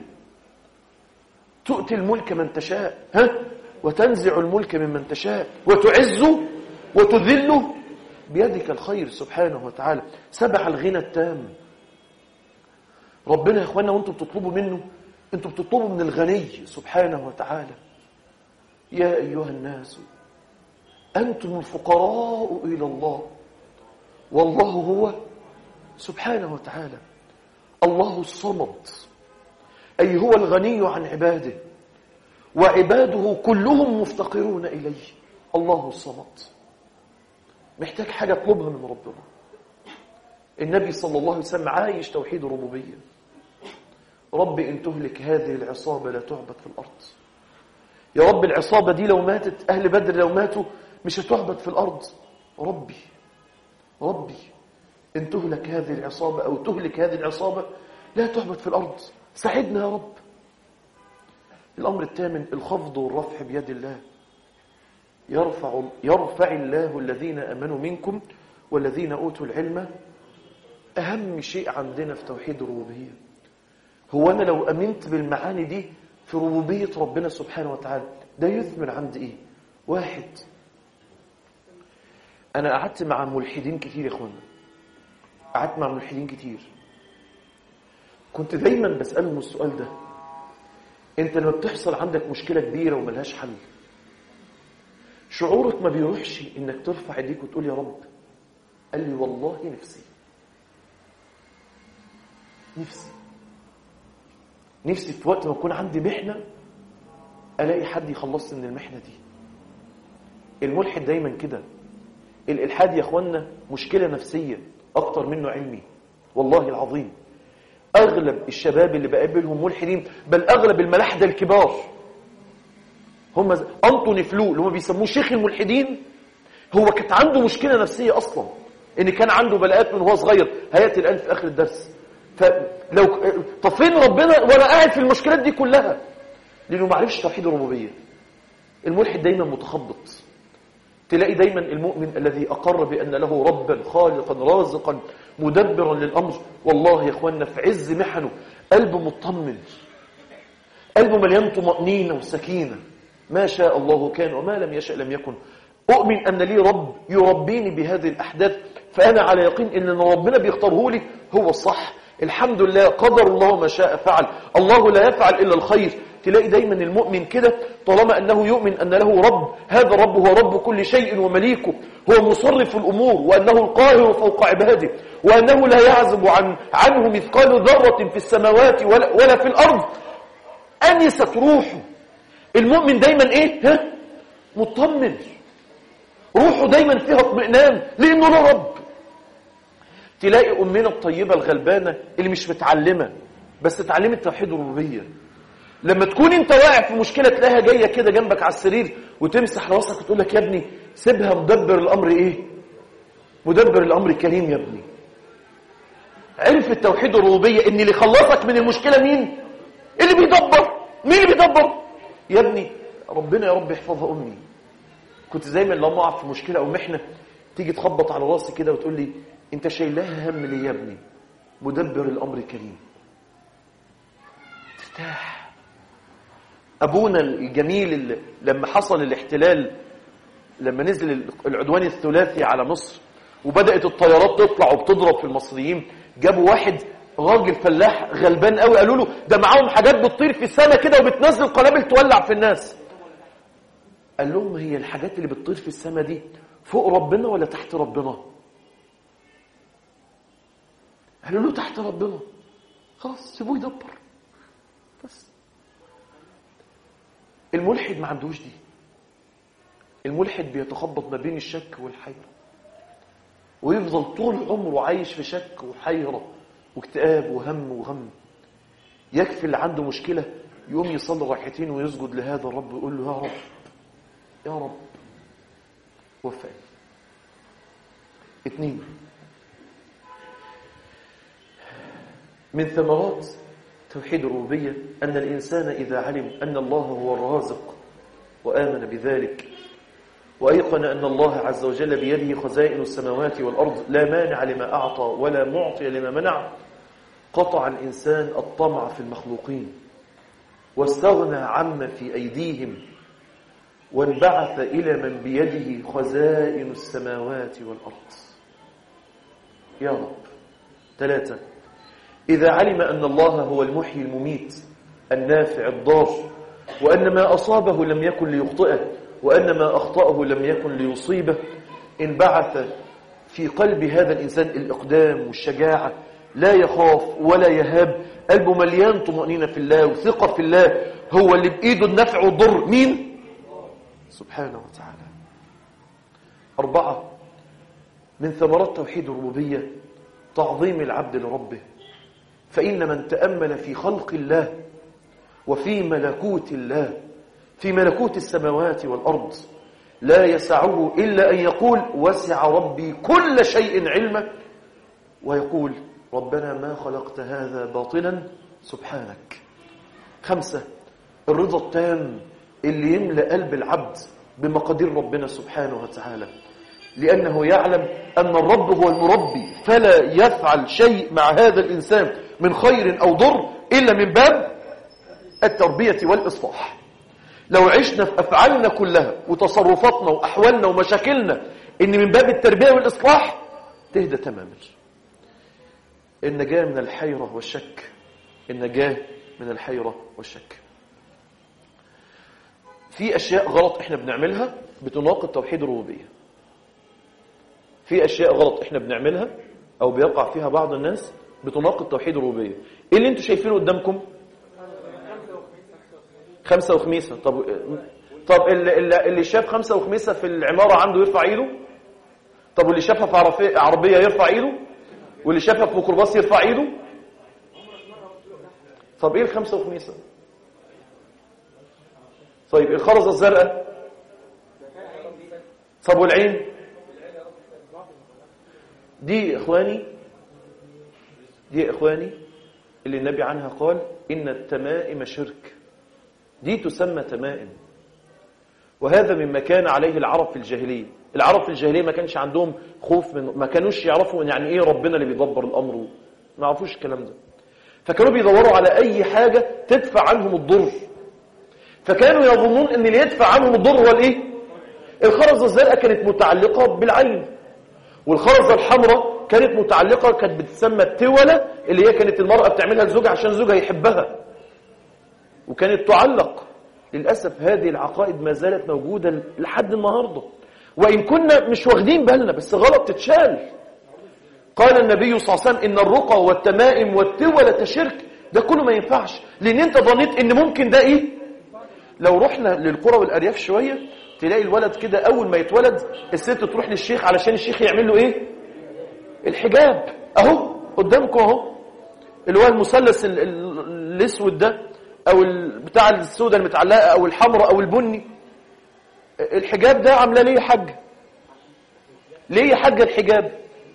A: تؤتي الملك من تشاء ها وتنزع الملك ممن تشاء وتعز وتذل بيدك الخير سبحانه وتعالى. سبع الغنى التام. ربنا يا اخوانا وانتم بتطلبوا منه، انتم بتطلبوا من الغني سبحانه وتعالى. يا ايها الناس انتم الفقراء الى الله والله هو سبحانه وتعالى. الله الصمد، أي هو الغني عن عباده وعباده كلهم مفتقرون إليه. الله الصمد محتاج حاجة اطلبها من ربنا. النبي صلى الله عليه وسلم عايش توحيد الربوبية. رب إن تهلك هذه العصابة لا تعبد في الأرض. يا رب العصابة دي لو ماتت، أهل بدر لو ماتوا مش هتعبد في الأرض. ربي ربي إن تهلك هذه العصابة أو تهلك هذه العصابة لا تعبد في الأرض، ساعدنا يا رب. الأمر الثامن: الخفض والرفع بيد الله. يرفع, يرفع الله الذين أمنوا منكم والذين أوتوا العلم. أهم شيء عندنا في توحيد الربوبية هو أنا لو أمنت بالمعاني دي في ربوبية ربنا سبحانه وتعالى، ده يثمر عند إيه؟ واحد، أنا قعدت مع ملحدين كتير يا أخوانا، قعدت مع ملحدين كتير، كنت دايما بسألهم السؤال ده: انت لما بتحصل عندك مشكلة كبيرة وملهاش حل، شعورك ما بيروحش انك ترفع ايديك وتقول يا رب؟ قال لي والله نفسي نفسي نفسي في وقت ما يكون عندي محنة الاقي حد يخلصني من المحنة دي. الملحد دايما كده. الالحاد يا اخوانا مشكلة نفسية اكتر منه علمي، والله العظيم. أغلب الشباب اللي بقابلهم ملحدين، بل أغلب الملاحدة الكبار هم أنطوني فلو اللي هم بيسموه شيخ الملحدين. هو كانت عنده مشكلة نفسية أصلا، إن كان عنده بلاءات من وهو صغير، هيأتي الآن في آخر الدرس. فلو طب فين ربنا وأنا قاعد في المشكلات دي كلها؟ لأنه ما عرفش توحيد الربوبية. الملحد دايما متخبط. تلاقي دايما المؤمن الذي أقر بأن له ربا خالقا رازقا مدبرا للأمر، والله يا إخواننا في عز محنه قلبه مطمن، قلبه مليان طمأنينة وسكينة. ما شاء الله كان وما لم يشاء لم يكن. أؤمن أن لي رب يربيني بهذه الأحداث، فأنا على يقين أن ربنا بيختاره لي هو الصح. الحمد لله، قدر الله ما شاء فعل، الله لا يفعل إلا الخير. تلاقي دايما المؤمن كده طالما أنه يؤمن أن له رب، هذا الرب هو رب كل شيء ومليكه، هو مصرف الأمور، وأنه القاهر فوق عباده، وأنه لا يعزب عن عنه مثقال ذرة في السماوات ولا, ولا في الأرض. أنست روحه. المؤمن دايما إيه؟ ها؟ مطمن. روحه دايما فيها اطمئنان لانه له رب. تلاقي امنا الطيبه الغلبانه اللي مش متعلمه بس اتعلمت توحيد الربوبيه، لما تكون انت واقع في مشكله تلاقيها جايه كده جنبك على السرير وتمسح راسك وتقول لك يا ابني سيبها، مدبر الامر ايه؟ مدبر الامر كريم يا ابني. عرف التوحيد الربوبيه ان اللي خلصك من المشكله مين؟ اللي بيدبر. مين اللي بيدبر؟ يا ابني ربنا يا رب يحفظها امي. كنت دايما لما اقع في مشكله او محنه تيجي تخبط على راسي كده وتقول لي انت شايلها هم ليه يا ابني؟ مدبر الامر كريم. ترتاح. ابونا الجميل اللي لما حصل الاحتلال، لما نزل العدوان الثلاثي على مصر وبدات الطيارات تطلع وبتضرب في المصريين، جابوا واحد راجل فلاح غلبان قوي، قالوا له ده معاهم حاجات بتطير في السماء كده وبتنزل قنابل تولع في الناس. قال لهم هي الحاجات اللي بتطير في السماء دي فوق ربنا ولا تحت ربنا؟ قالوا له تحت ربنا. خلاص سيبوه يدبر. بس الملحد ما عندوش دي. الملحد بيتخبط ما بين الشك والحيرة ويفضل طول عمره عايش في شك وحيرة واكتئاب وهم وغم. يكفي اللي عنده مشكلة يقوم يصلي ركعتين ويسجد لهذا الرب ويقول له يا رب يا رب وفقني. اثنين، من ثمرات توحيد الربوبية أن الإنسان إذا علم أن الله هو الرازق وآمن بذلك وأيقن أن الله عز وجل بيده خزائن السماوات والأرض لا مانع لما أعطى ولا معطي لما منع، قطع الإنسان الطمع في المخلوقين واستغنى عما في أيديهم وانبعث إلى من بيده خزائن السماوات والأرض. يا رب. ثلاثة، إذا علم أن الله هو المحيي المميت النافع الضار وأن ما أصابه لم يكن ليخطئه وأن ما أخطأه لم يكن ليصيبه، انبعث في قلب هذا الإنسان الإقدام والشجاعة، لا يخاف ولا يهاب، قلبه مليان طمأنينة في الله وثقة في الله، هو اللي بإيده النفع والضر. مين؟ سبحانه وتعالى. أربعة، من ثمرات توحيد الربوبية تعظيم العبد لربه، فإن من تأمل في خلق الله وفي ملكوت الله في ملكوت السماوات والأرض لا يسعه إلا أن يقول وسع ربي كل شيء علما، ويقول ربنا ما خلقت هذا باطلا سبحانك. خمسة، الرضا التام اللي يملأ قلب العبد بمقادير ربنا سبحانه وتعالى، لأنه يعلم أن الرب هو المربي فلا يفعل شيء مع هذا الإنسان من خير أو ضر إلا من باب التربية والإصلاح. لو عشنا في أفعالنا كلها وتصرفاتنا وأحوالنا ومشاكلنا إن من باب التربية والإصلاح تهدى تماما. النجاة من الحيرة والشك. النجاة من الحيرة والشك. في أشياء غلط إحنا بنعملها بتناقض توحيد الربوبية. في أشياء غلط إحنا بنعملها أو بيقع فيها بعض الناس بتناقض توحيد الربوبية. إيه اللي أنتوا شايفينه قدامكم؟ خمسة وخميسة. طب طب اللي, اللي شاف خمسة وخميسة في العمارة عنده يرفع ايده؟ طب واللي شافها في عربية يرفع ايده؟ واللي شافها في ميكروباص يرفع ايده؟ طب ايه الخمسة وخميسة؟ طيب الخرزة الزرقاء؟ طب والعين؟ دي يا اخواني دي يا اخواني اللي النبي عنها قال إن التمائم شرك. دي تسمى تمائم، وهذا مما كان عليه العرب في الجاهلية. العرب في الجاهلية ما كانش عندهم خوف من، ما كانوش يعرفوا يعني ايه ربنا اللي بيدبر الأمر، ما عرفوش الكلام ده، فكانوا بيدوروا على أي حاجة تدفع عنهم الضر، فكانوا يظنون ان اللي يدفع عنهم الضر هو الايه؟ الخرزة الزرقاء كانت متعلقة بالعين، والخرزة الحمراء كانت متعلقة، كانت بتسمى التولة، اللي هي كانت المرأة بتعملها لزوجها عشان زوجها يحبها، وكانت تعلق. للأسف هذه العقائد ما زالت موجودة لحد النهاردة، وإن كنا مش واخدين بالنا، بس غلط تتشال. قال النبي صلى الله عليه وسلم إن الرقى والتمائم والتولة شرك. ده كله ما ينفعش، لأن أنت ظنيت إن ممكن ده إيه؟ لو رحنا للقرى والأرياف شوية تلاقي الولد كده اول ما يتولد الست تروح للشيخ علشان الشيخ يعمل له ايه؟ الحجاب. اهو قدامكم اهو، اللي هو المثلث الاسود ده او بتاع السوداء المتعلقه او الحمراء او البني. الحجاب ده عامله ليه يا حاجه؟ ليه يا حاجه الحجاب؟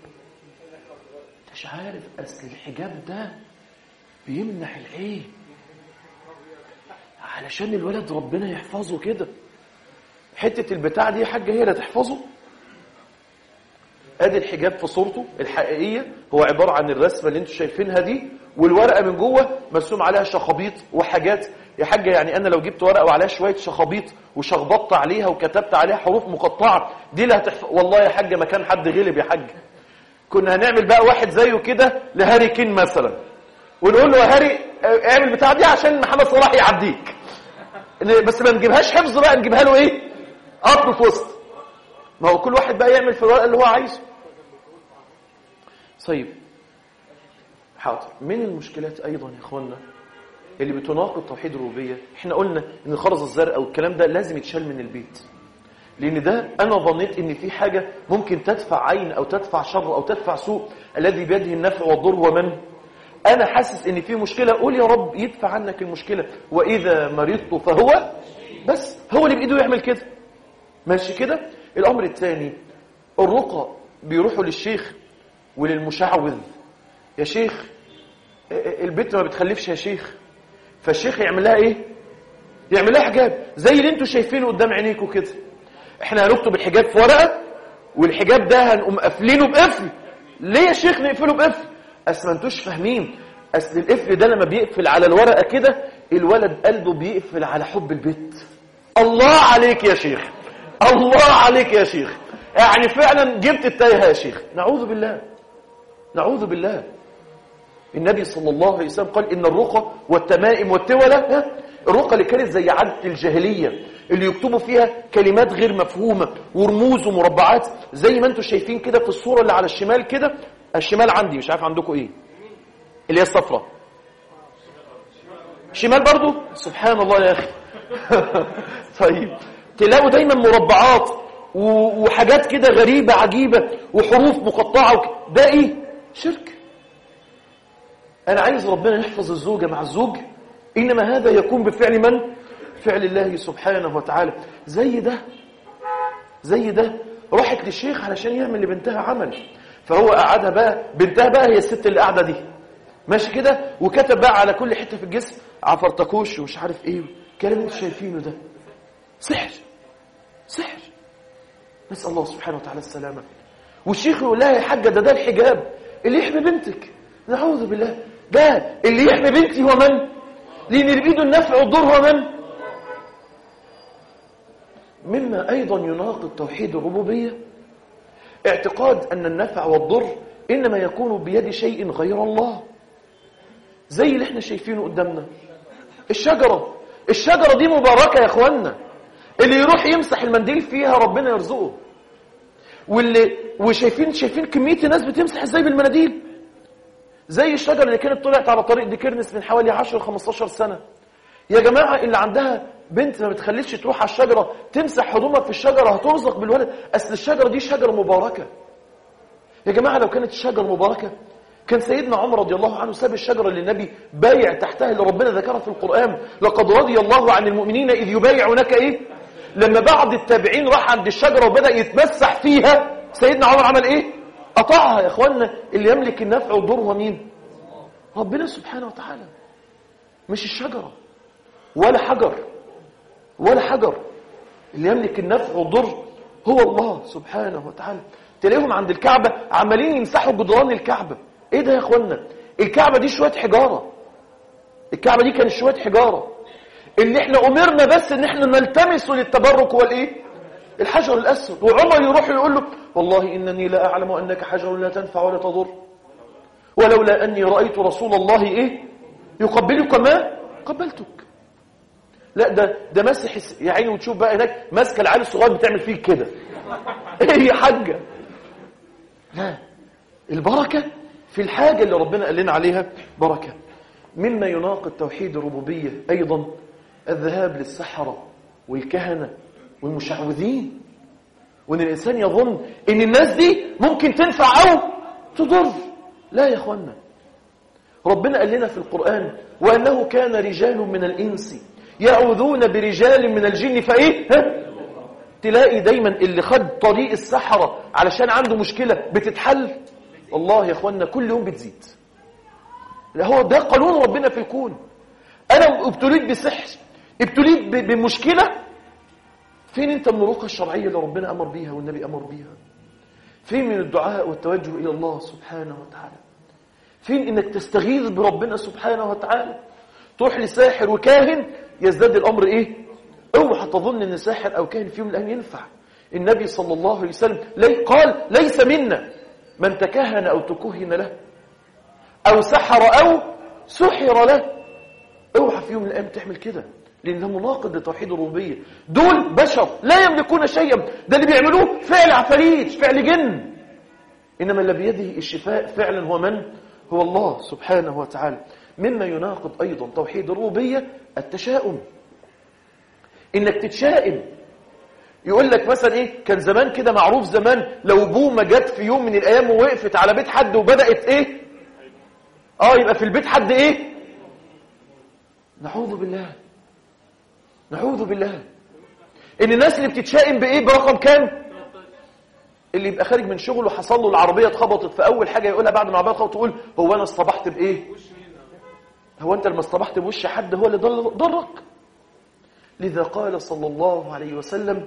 A: مش عارف، اصل الحجاب ده بيمنع العين علشان الولد ربنا يحفظه كده. حته البتاع دي يا حاجه هي اللي تحفظه. ادي الحجاب في صورته الحقيقيه، هو عباره عن الرسمه اللي انتم شايفينها دي، والورقه من جوه مرسوم عليها شخابيط وحاجات. يا حاجه يعني انا لو جبت ورقه وعليها شويه شخابيط وشخبطت عليها وكتبت عليها حروف مقطعه، دي اللي هتحفظ. والله يا حاجه ما كان حد غلب يا حاجه، كنا هنعمل بقى واحد زيه كده لهاري كين مثلا، ونقول له يا هاري اعمل بتاع دي عشان محمد صلاح يعديك، بس ما نجيبهاش حفظ بقى، نجيبها له ايه؟ قطر في وسط. ما هو كل واحد بقى يعمل في الورقه اللي هو عايزه. طيب حاضر. من المشكلات ايضا يا اخوانا اللي بتناقض توحيد الربوبيه، احنا قلنا ان الخرز الزرقاء والكلام ده لازم يتشال من البيت، لان ده انا ظنيت ان في حاجه ممكن تدفع عين او تدفع شر او تدفع سوء. الذي بيده النفع والضر هو من؟ انا حاسس ان في مشكله، قول يا رب يدفع عنك المشكله. واذا مرضت فهو، بس هو اللي بايده يعمل كده. ماشي كده. الامر الثاني، الرقى بيروحوا للشيخ وللمشعوذ. يا شيخ البنت ما بتخلفش يا شيخ، فالشيخ يعمل لها ايه؟ يعمل لها حجاب زي اللي انتوا شايفينه قدام عينيكم كده. احنا هنكتب الحجاب في ورقه، والحجاب ده هنقوم قافلينه بقفل. ليه يا شيخ نقفله بقفل؟ اصل ما انتوش فاهمين، اصل القفل ده لما بيقفل على الورقه كده الولد قلبه بيقفل على حب البيت. الله عليك يا شيخ، الله عليك يا شيخ، يعني فعلا جبت التايهه يا شيخ. نعوذ بالله، نعوذ بالله. النبي صلى الله عليه وسلم قال ان الرقى والتمائم والتولى، الرقى اللي كانت زي عادة الجاهلية اللي يكتبوا فيها كلمات غير مفهومة ورموز ومربعات زي ما انتم شايفين كده في الصورة اللي على الشمال كده. الشمال عندي مش عارف عندكم ايه، اللي هي الصفرة. شمال برضو، سبحان الله يا اخي. طيب تلاقوا دايما مربعات وحاجات كده غريبة عجيبة وحروف مقطعة وك... ده ايه؟ شرك. انا عايز ربنا يحفظ الزوجة مع الزوج، انما هذا يكون بفعل من؟ فعل الله سبحانه وتعالى. زي ده زي ده راحت للشيخ علشان يعمل لبنتها عمل، فهو قعدها بقى، بنتها بقى هي الست اللي قاعده دي ماشي كده، وكتب بقى على كل حته في الجسم عفرتكوش ومش عارف ايه الكلام اللي انتوا شايفينه ده. سحر، سحر، نسال الله سبحانه وتعالى السلامه. والشيخ يقول لها يا حاجه ده ده الحجاب اللي يحمي بنتك. نعوذ بالله، ده اللي يحمي بنتي هو من؟ لان اللي بايده النفع والضر هو من؟ مما ايضا يناقض توحيد الربوبيه اعتقاد ان النفع والضر انما يكون بيد شيء غير الله، زي اللي احنا شايفينه قدامنا. الشجره الشجره دي مباركه يا اخوانا، اللي يروح يمسح المنديل فيها ربنا يرزقه. واللي وشايفين شايفين كميه الناس بتمسح ازاي بالمناديل، زي الشجره اللي كانت طلعت على طريق ديكيرنس من حوالي عشرة خمستاشر سنه. يا جماعه اللي عندها بنت ما بتخليش تروح على الشجره تمسح هدومها في الشجره هترزق بالولد، اصل الشجره دي شجره مباركه. يا جماعه لو كانت الشجره مباركه كان سيدنا عمر رضي الله عنه ساب الشجره اللي النبي بايع تحتها اللي ربنا ذكرها في القران، لقد رضي الله عن المؤمنين اذ يبايعونك ايه؟ لما بعض التابعين راح عند الشجره وبدا يتمسح فيها سيدنا عمر عمل ايه؟ قطعها. يا اخوانا اللي يملك النفع والضر هو مين؟ ربنا سبحانه وتعالى، مش الشجره ولا حجر ولا حجر. اللي يملك النفع والضر هو الله سبحانه وتعالى. تلاقيهم عند الكعبة عمالين يمسحوا جدران الكعبة. ايه ده يا اخوانا؟ الكعبة دي شوية حجارة، الكعبة دي كانت شوية حجارة. اللي احنا امرنا بس ان احنا نلتمس للتبرك والايه؟ الحجر الاسود. وعمر يروح يقول له والله انني لا اعلم انك حجر لا تنفع ولا تضر، ولولا اني رايت رسول الله ايه يقبلك ما قبلتك. لا ده ده مسح يا عيني، وتشوف بقى هناك ماسكه العيال الصغير بتعمل فيه كده. ايه يا حاجه؟ لا، البركه في الحاجه اللي ربنا قال لنا عليها بركه. مما يناقض توحيد الربوبيه ايضا الذهاب للسحره والكهنه والمشعوذين، وان الانسان يظن ان الناس دي ممكن تنفع او تضر. لا يا اخوانا، ربنا قال لنا في القرآن وانه كان رجال من الانس يعوذون برجال من الجن فايه ها؟ تلاقي دايما اللي خد طريق السحرة علشان عنده مشكلة بتتحل. والله يا اخوانا كل يوم بتزيد. هو ده قانون ربنا في الكون. انا ابتليت بسحر، ابتليت بمشكلة، فين انت من الرقى الشرعية اللي ربنا امر بيها والنبي امر بيها؟ فين من الدعاء والتوجه الى الله سبحانه وتعالى؟ فين انك تستغيث بربنا سبحانه وتعالى؟ تروح لساحر وكاهن يزداد الامر ايه؟ اوعى تظن ان ساحر او كاهن في يوم من الايام ينفع. النبي صلى الله عليه وسلم لي قال ليس منا من تكهن او تكهن له او سحر او سحر له. اوعى في يوم من الايام تعمل كده، لان ده مناقض لتوحيد الربوبيه. دول بشر لا يملكون شيئا، ده اللي بيعملوه فعل عفاريت، فعل جن. انما اللي بيده الشفاء فعلا هو من؟ هو الله سبحانه وتعالى. مما يناقض ايضا توحيد الربوبيه التشاؤم، انك تتشائم. يقول لك مثلا ايه، كان زمان كده معروف زمان لو بومه جت في يوم من الايام ووقفت على بيت حد وبدات ايه اه يبقى في البيت حد ايه. نعوذ بالله، نعوذ بالله. ان الناس اللي بتتشائم بايه؟ برقم كام؟ اللي يبقى خارج من شغله حصل له العربيه اتخبطت، فاول حاجه يقولها بعد ما العربيه اتخبطت تقول هو انا اصطبحت بايه؟ هو انت لما اصطبحت بوش حد هو اللي ضرك؟ لذا قال صلى الله عليه وسلم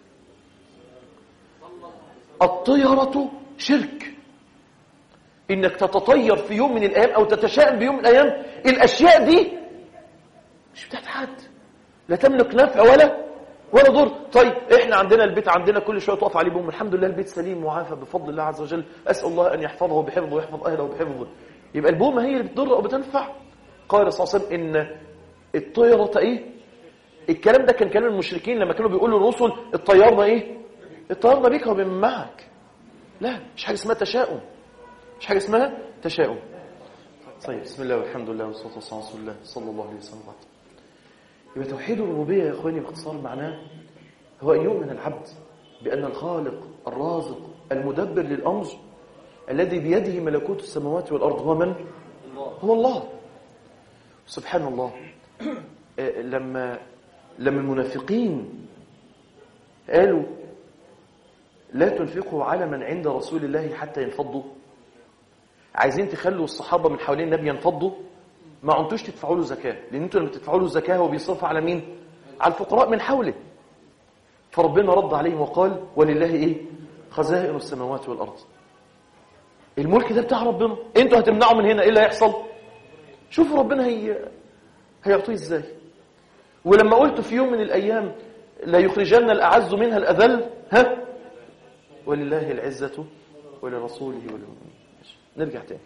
A: الطيرة شرك. انك تتطير في يوم من الايام او تتشائم بيوم من الايام، الاشياء دي مش بتاعت حد، لا تملك نفع ولا ولا ضر. طيب احنا عندنا البيت عندنا كل شويه تقف عليه بوم، الحمد لله البيت سليم معافى بفضل الله عز وجل، اسال الله ان يحفظه بحفظه ويحفظ اهله بحفظه. يبقى البومه هي اللي بتضر او بتنفع؟ قال صلى الله عليه وسلم ان الطيرة ايه؟ الكلام ده كان كلام المشركين لما كانوا بيقولوا للرسل الطيارنا ايه؟ الطيارنا بيك وبمن معك. لا، مش حاجه اسمها تشاؤم، مش حاجه اسمها تشاؤم. طيب بسم الله والحمد لله والصلاه والسلام على رسول الله صلى الله عليه وسلم. يبقى توحيد الربوبيه يا اخواني باختصار معناه هو ان يؤمن العبد بان الخالق الرازق المدبر للامر الذي بيده ملكوت السماوات والارض هو من؟ هو الله سبحان الله. لما لما المنافقين قالوا لا تنفقوا على من عند رسول الله حتى ينفضوا، عايزين تخلوا الصحابة من حوالين النبي ينفضوا، ما عنتوش تدفعوا له زكاة، لأن انتوا لما تدفعوا له زكاة هو بيصرف على مين؟ على الفقراء من حوله. فربنا رد عليهم وقال ولله ايه؟ خزائن السماوات والأرض. الملك ده بتاع ربنا، انتوا هتمنعوا من هنا ايه اللي هيحصل؟ شوفوا ربنا هي هيعطيه ازاي. ولما قلت في يوم من الأيام لا يخرجن الأعز منها الأذل، ها؟ ولله العزة ولرسوله وللمؤمنين. نرجع تاني.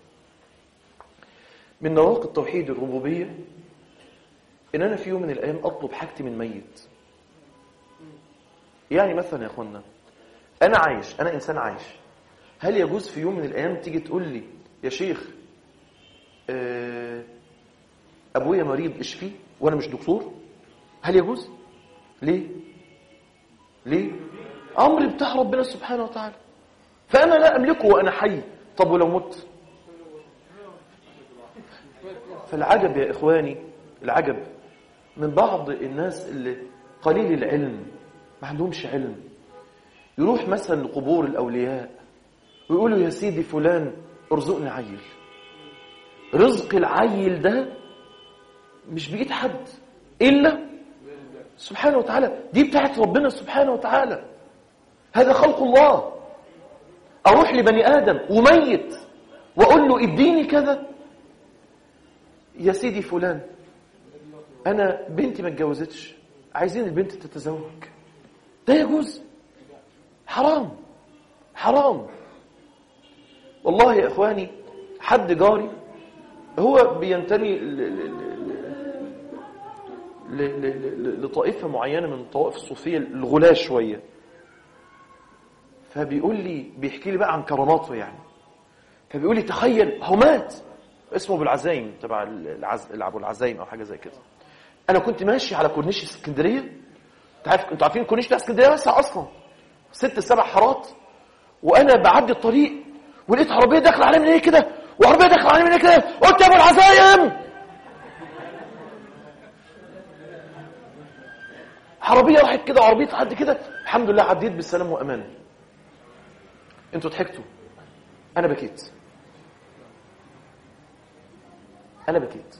A: من نواقض توحيد الربوبية إن أنا في يوم من الأيام أطلب حاجتي من ميت. يعني مثلا يا أخوانا أنا عايش، أنا إنسان عايش، هل يجوز في يوم من الأيام تيجي تقول لي يا شيخ أبويا مريض اشفيه وأنا مش دكتور؟ هل يجوز؟ ليه؟ ليه؟ أمر بتاع ربنا سبحانه وتعالى، فأنا لا أملكه وأنا حي. طب ولو مت؟ فالعجب يا إخواني، العجب من بعض الناس اللي قليل العلم ما عندهمش علم، يروح مثلا لقبور الأولياء ويقولوا يا سيدي فلان ارزقني عيل. رزق العيل ده مش بإيد حد إلا سبحانه وتعالى، دي بتاعت ربنا سبحانه وتعالى، هذا خلق الله. أروح لبني آدم وميت وأقول له اديني كذا، يا سيدي فلان أنا بنتي ما اتجوزتش، عايزين البنت تتزوج، ده يجوز؟ حرام حرام. والله يا إخواني حد جاري هو بينتمي لطائفة معينة من طوائف الصوفية الغلاة شوية، فبيقول لي بيحكي لي بقى عن كراماته يعني، فبيقول لي تخيل هو مات، اسمه ابو العزايم تبع العز... ابو العزايم او حاجه زي كده. انا كنت ماشي على كورنيش اسكندريه تعرف انتوا عارفين كورنيش بتاع اسكندريه واسع اصلا، ست سبع حارات، وانا بعدي الطريق ولقيت عربيه داخله عليا من ايه كده، وعربيه داخله عليا من ايه كده، قلت يا ابو العزايم، عربيه راحت كده وعربيه حد كده، الحمد لله عديت بالسلام وامان. انتوا ضحكتوا، انا بكيت، انا بكيت،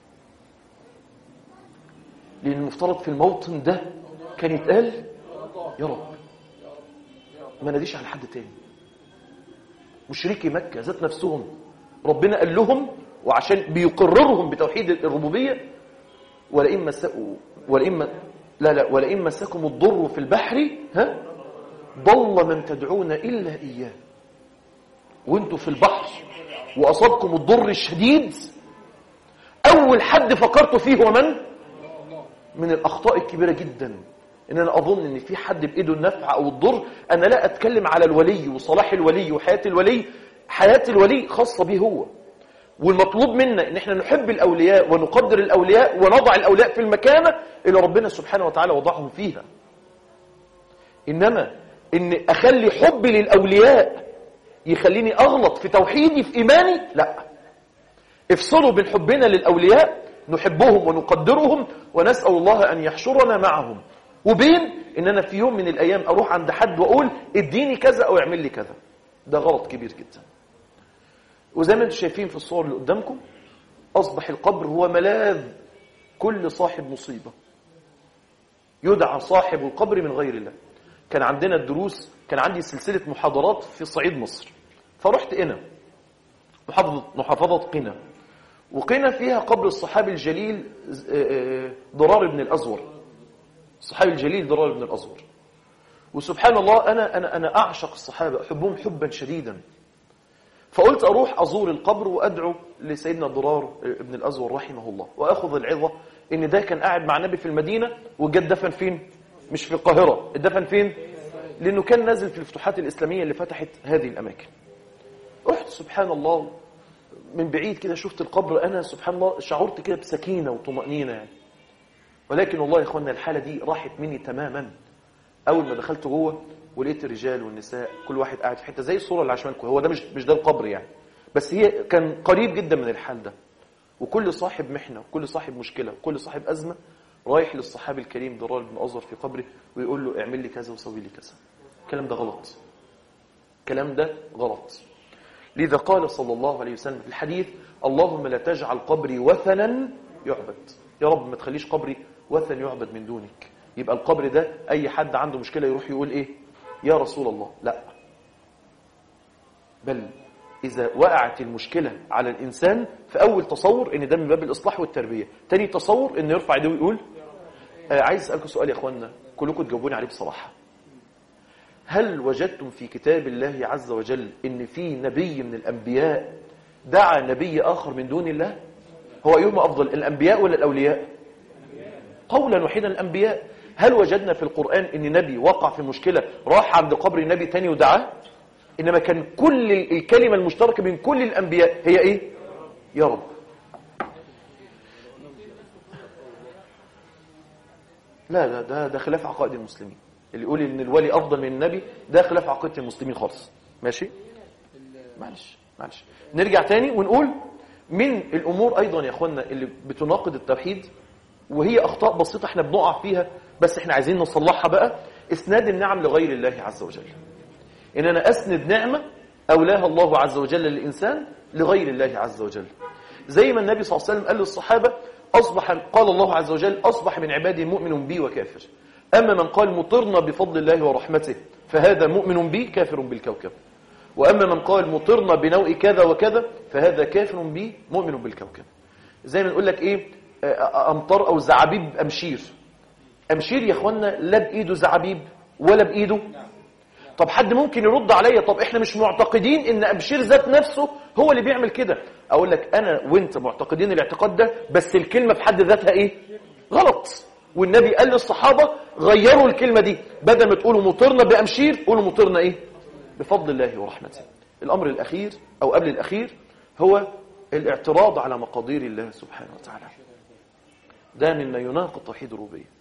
A: لان المفترض في الموطن ده كان يتقال يا رب ما ناديش على حد تاني. مشركي مكة ذات نفسهم ربنا قال لهم، وعشان بيقررهم بتوحيد الربوبية، ولئن مسكوا ولئن لا لا ولئن مسكم الضر في البحر ها ضل من تدعون إلا إياه. وانتوا في البحر وأصابكم الضر الشديد، أول حد فكرتوا فيه هو من؟ من الأخطاء الكبيرة جدا إن أنا أظن إن في حد بإيده النفع أو الضر. أنا لا أتكلم على الولي وصلاح الولي وحياة الولي، حياة الولي خاصة به هو، والمطلوب منا إن احنا نحب الأولياء ونقدر الأولياء ونضع الأولياء في المكانة اللي ربنا سبحانه وتعالى وضعهم فيها. إنما إن أخلي حبي للأولياء يخليني أغلط في توحيدي في إيماني، لا. افصلوا بين حبنا للأولياء نحبهم ونقدرهم ونسأل الله أن يحشرنا معهم، وبين إن أنا في يوم من الأيام أروح عند حد وأقول اديني كذا أو اعمل لي كذا. ده غلط كبير جدا. وزي ما انتم شايفين في الصور اللي قدامكم، أصبح القبر هو ملاذ كل صاحب مصيبة. يدعى صاحب القبر من غير الله. كان عندنا الدروس، كان عندي سلسلة محاضرات في صعيد مصر، فرحت قنا، محافظة, محافظة قنا، وقنا فيها قبر الصحابي الجليل ضرار بن الأزور، الصحابي الجليل ضرار بن الأزور. وسبحان الله أنا, أنا, أنا أعشق الصحابة، أحبهم حبا شديدا. فقلت أروح أزور القبر وأدعو لسيدنا ضرار بن الأزور رحمه الله، وأخذ العظة إن ده كان قاعد مع النبي في المدينة وجد دفن فين؟ مش في القاهرة، الدفن فين؟ لأنه كان نازل في الفتوحات الإسلامية اللي فتحت هذه الأماكن. رحت سبحان الله من بعيد كده، شفت القبر، أنا سبحان الله شعرت كده بسكينة وطمأنينة يعني. ولكن والله يا إخواننا الحالة دي راحت مني تماما أول ما دخلت جوه ولقيت الرجال والنساء كل واحد قاعد في حتة زي الصورة اللي عشمالكم. هو ده مش مش ده القبر يعني، بس هي كان قريب جدا من الحال ده. وكل صاحب محنة وكل صاحب مشكلة وكل صاحب أزمة رايح للصحابي الكريم ضرار بن أزور في قبره ويقول له اعمل لي كذا وسوي لي كذا. الكلام ده غلط، الكلام ده غلط. لذا قال صلى الله عليه وسلم في الحديث: اللهم لا تجعل قبري وثنا يعبد. يا رب ما تخليش قبري وثن يعبد من دونك. يبقى القبر ده أي حد عنده مشكلة يروح يقول إيه؟ يا رسول الله. لا، بل إذا وقعت المشكلة على الإنسان، فأول تصور إن ده من باب الإصلاح والتربية، تاني تصور إنه يرفع يده ويقول آه عايز أسألكم سؤال يا أخوانا، كلكم تجاوبوني عليه بصراحة. هل وجدتم في كتاب الله عز وجل إن في نبي من الأنبياء دعا نبي آخر من دون الله؟ هو أيهما أفضل، الأنبياء ولا الأولياء؟ قولا وحيدا الأنبياء. هل وجدنا في القرآن إن نبي وقع في مشكلة راح عند قبر نبي تاني ودعاه؟ إنما كان كل الكلمة المشتركة بين كل الأنبياء هي إيه؟ يا رب. لا لا ده, ده خلاف عقائد المسلمين. اللي يقول إن الولي أفضل من النبي ده خلاف عقيدة المسلمين خالص. ماشي؟ معلش معلش نرجع تاني ونقول من الأمور أيضا يا أخوانا اللي بتناقض التوحيد، وهي أخطاء بسيطة احنا بنقع فيها بس احنا عايزين نصلحها بقى: اسناد النعم لغير الله عز وجل. إن أنا أسند نعمة أولاها الله عز وجل للإنسان لغير الله عز وجل. زي ما النبي صلى الله عليه وسلم قال للصحابة: أصبح قال الله عز وجل: أصبح من عبادي مؤمن بي وكافر. أما من قال مطرنا بفضل الله ورحمته فهذا مؤمن بي كافر بالكوكب. وأما من قال مطرنا بنوء كذا وكذا فهذا كافر بي مؤمن بالكوكب. زي ما نقول لك إيه، أمطار أو زعابيب أمشير. أمشير يا أخوانا لا بإيده زعابيب ولا بإيده. طب حد ممكن يرد عليا: طب إحنا مش معتقدين إن أمشير ذات نفسه هو اللي بيعمل كده. أقول لك أنا وإنت معتقدين الاعتقاد ده، بس الكلمة في حد ذاتها إيه؟ غلط. والنبي قال للصحابة غيروا الكلمة دي، بدل ما تقولوا مطرنا بأمشير قولوا مطرنا إيه؟ بفضل الله ورحمته. الأمر الأخير أو قبل الأخير هو الاعتراض على مقادير الله سبحانه وتعالى. ده مما يناقض توحيد الربوبية.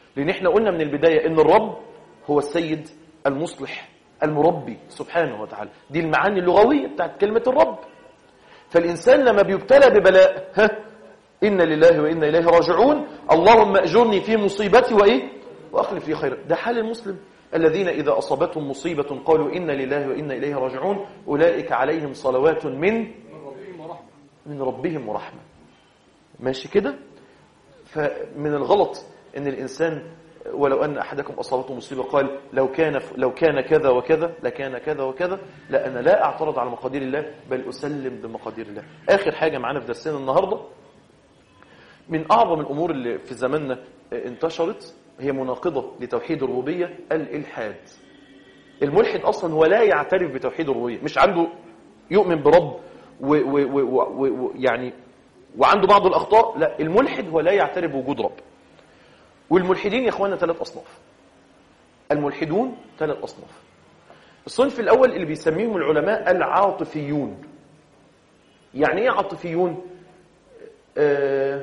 A: لأن احنا قلنا من البداية إن الرب هو السيد المصلح المربي سبحانه وتعالى. دي المعاني اللغوية بتاعت كلمة الرب. فالإنسان لما بيبتلى ببلاء ها إن لله وإنا إليه راجعون، اللهم أجرني في مصيبتي وإيه وأخلف لي خيرا. ده حال المسلم الذين إذا أصابتهم مصيبة قالوا إن لله وإنا إليه راجعون أولئك عليهم صلوات من من ربهم ورحمة. ماشي كده؟ فمن الغلط إن الإنسان ولو أن أحدكم أصابته مصيبة قال لو كان لو كان كذا وكذا لكان كذا وكذا. لا، أنا لا أعترض على مقادير الله بل أسلم بمقادير الله. آخر حاجة معانا في درسنا النهاردة، من أعظم الأمور اللي في زماننا انتشرت هي مناقضة لتوحيد الربوبية، الإلحاد. الملحد أصلا هو لا يعترف بتوحيد الربوبية، مش عنده يؤمن برب ويعني وعنده بعض الأخطاء. لا، الملحد هو لا يعترف بوجود رب. والملحدين يا اخوانا ثلاث اصناف. الملحدون ثلاث اصناف. الصنف الاول اللي بيسميهم العلماء العاطفيون. يعني ايه عاطفيون؟ آه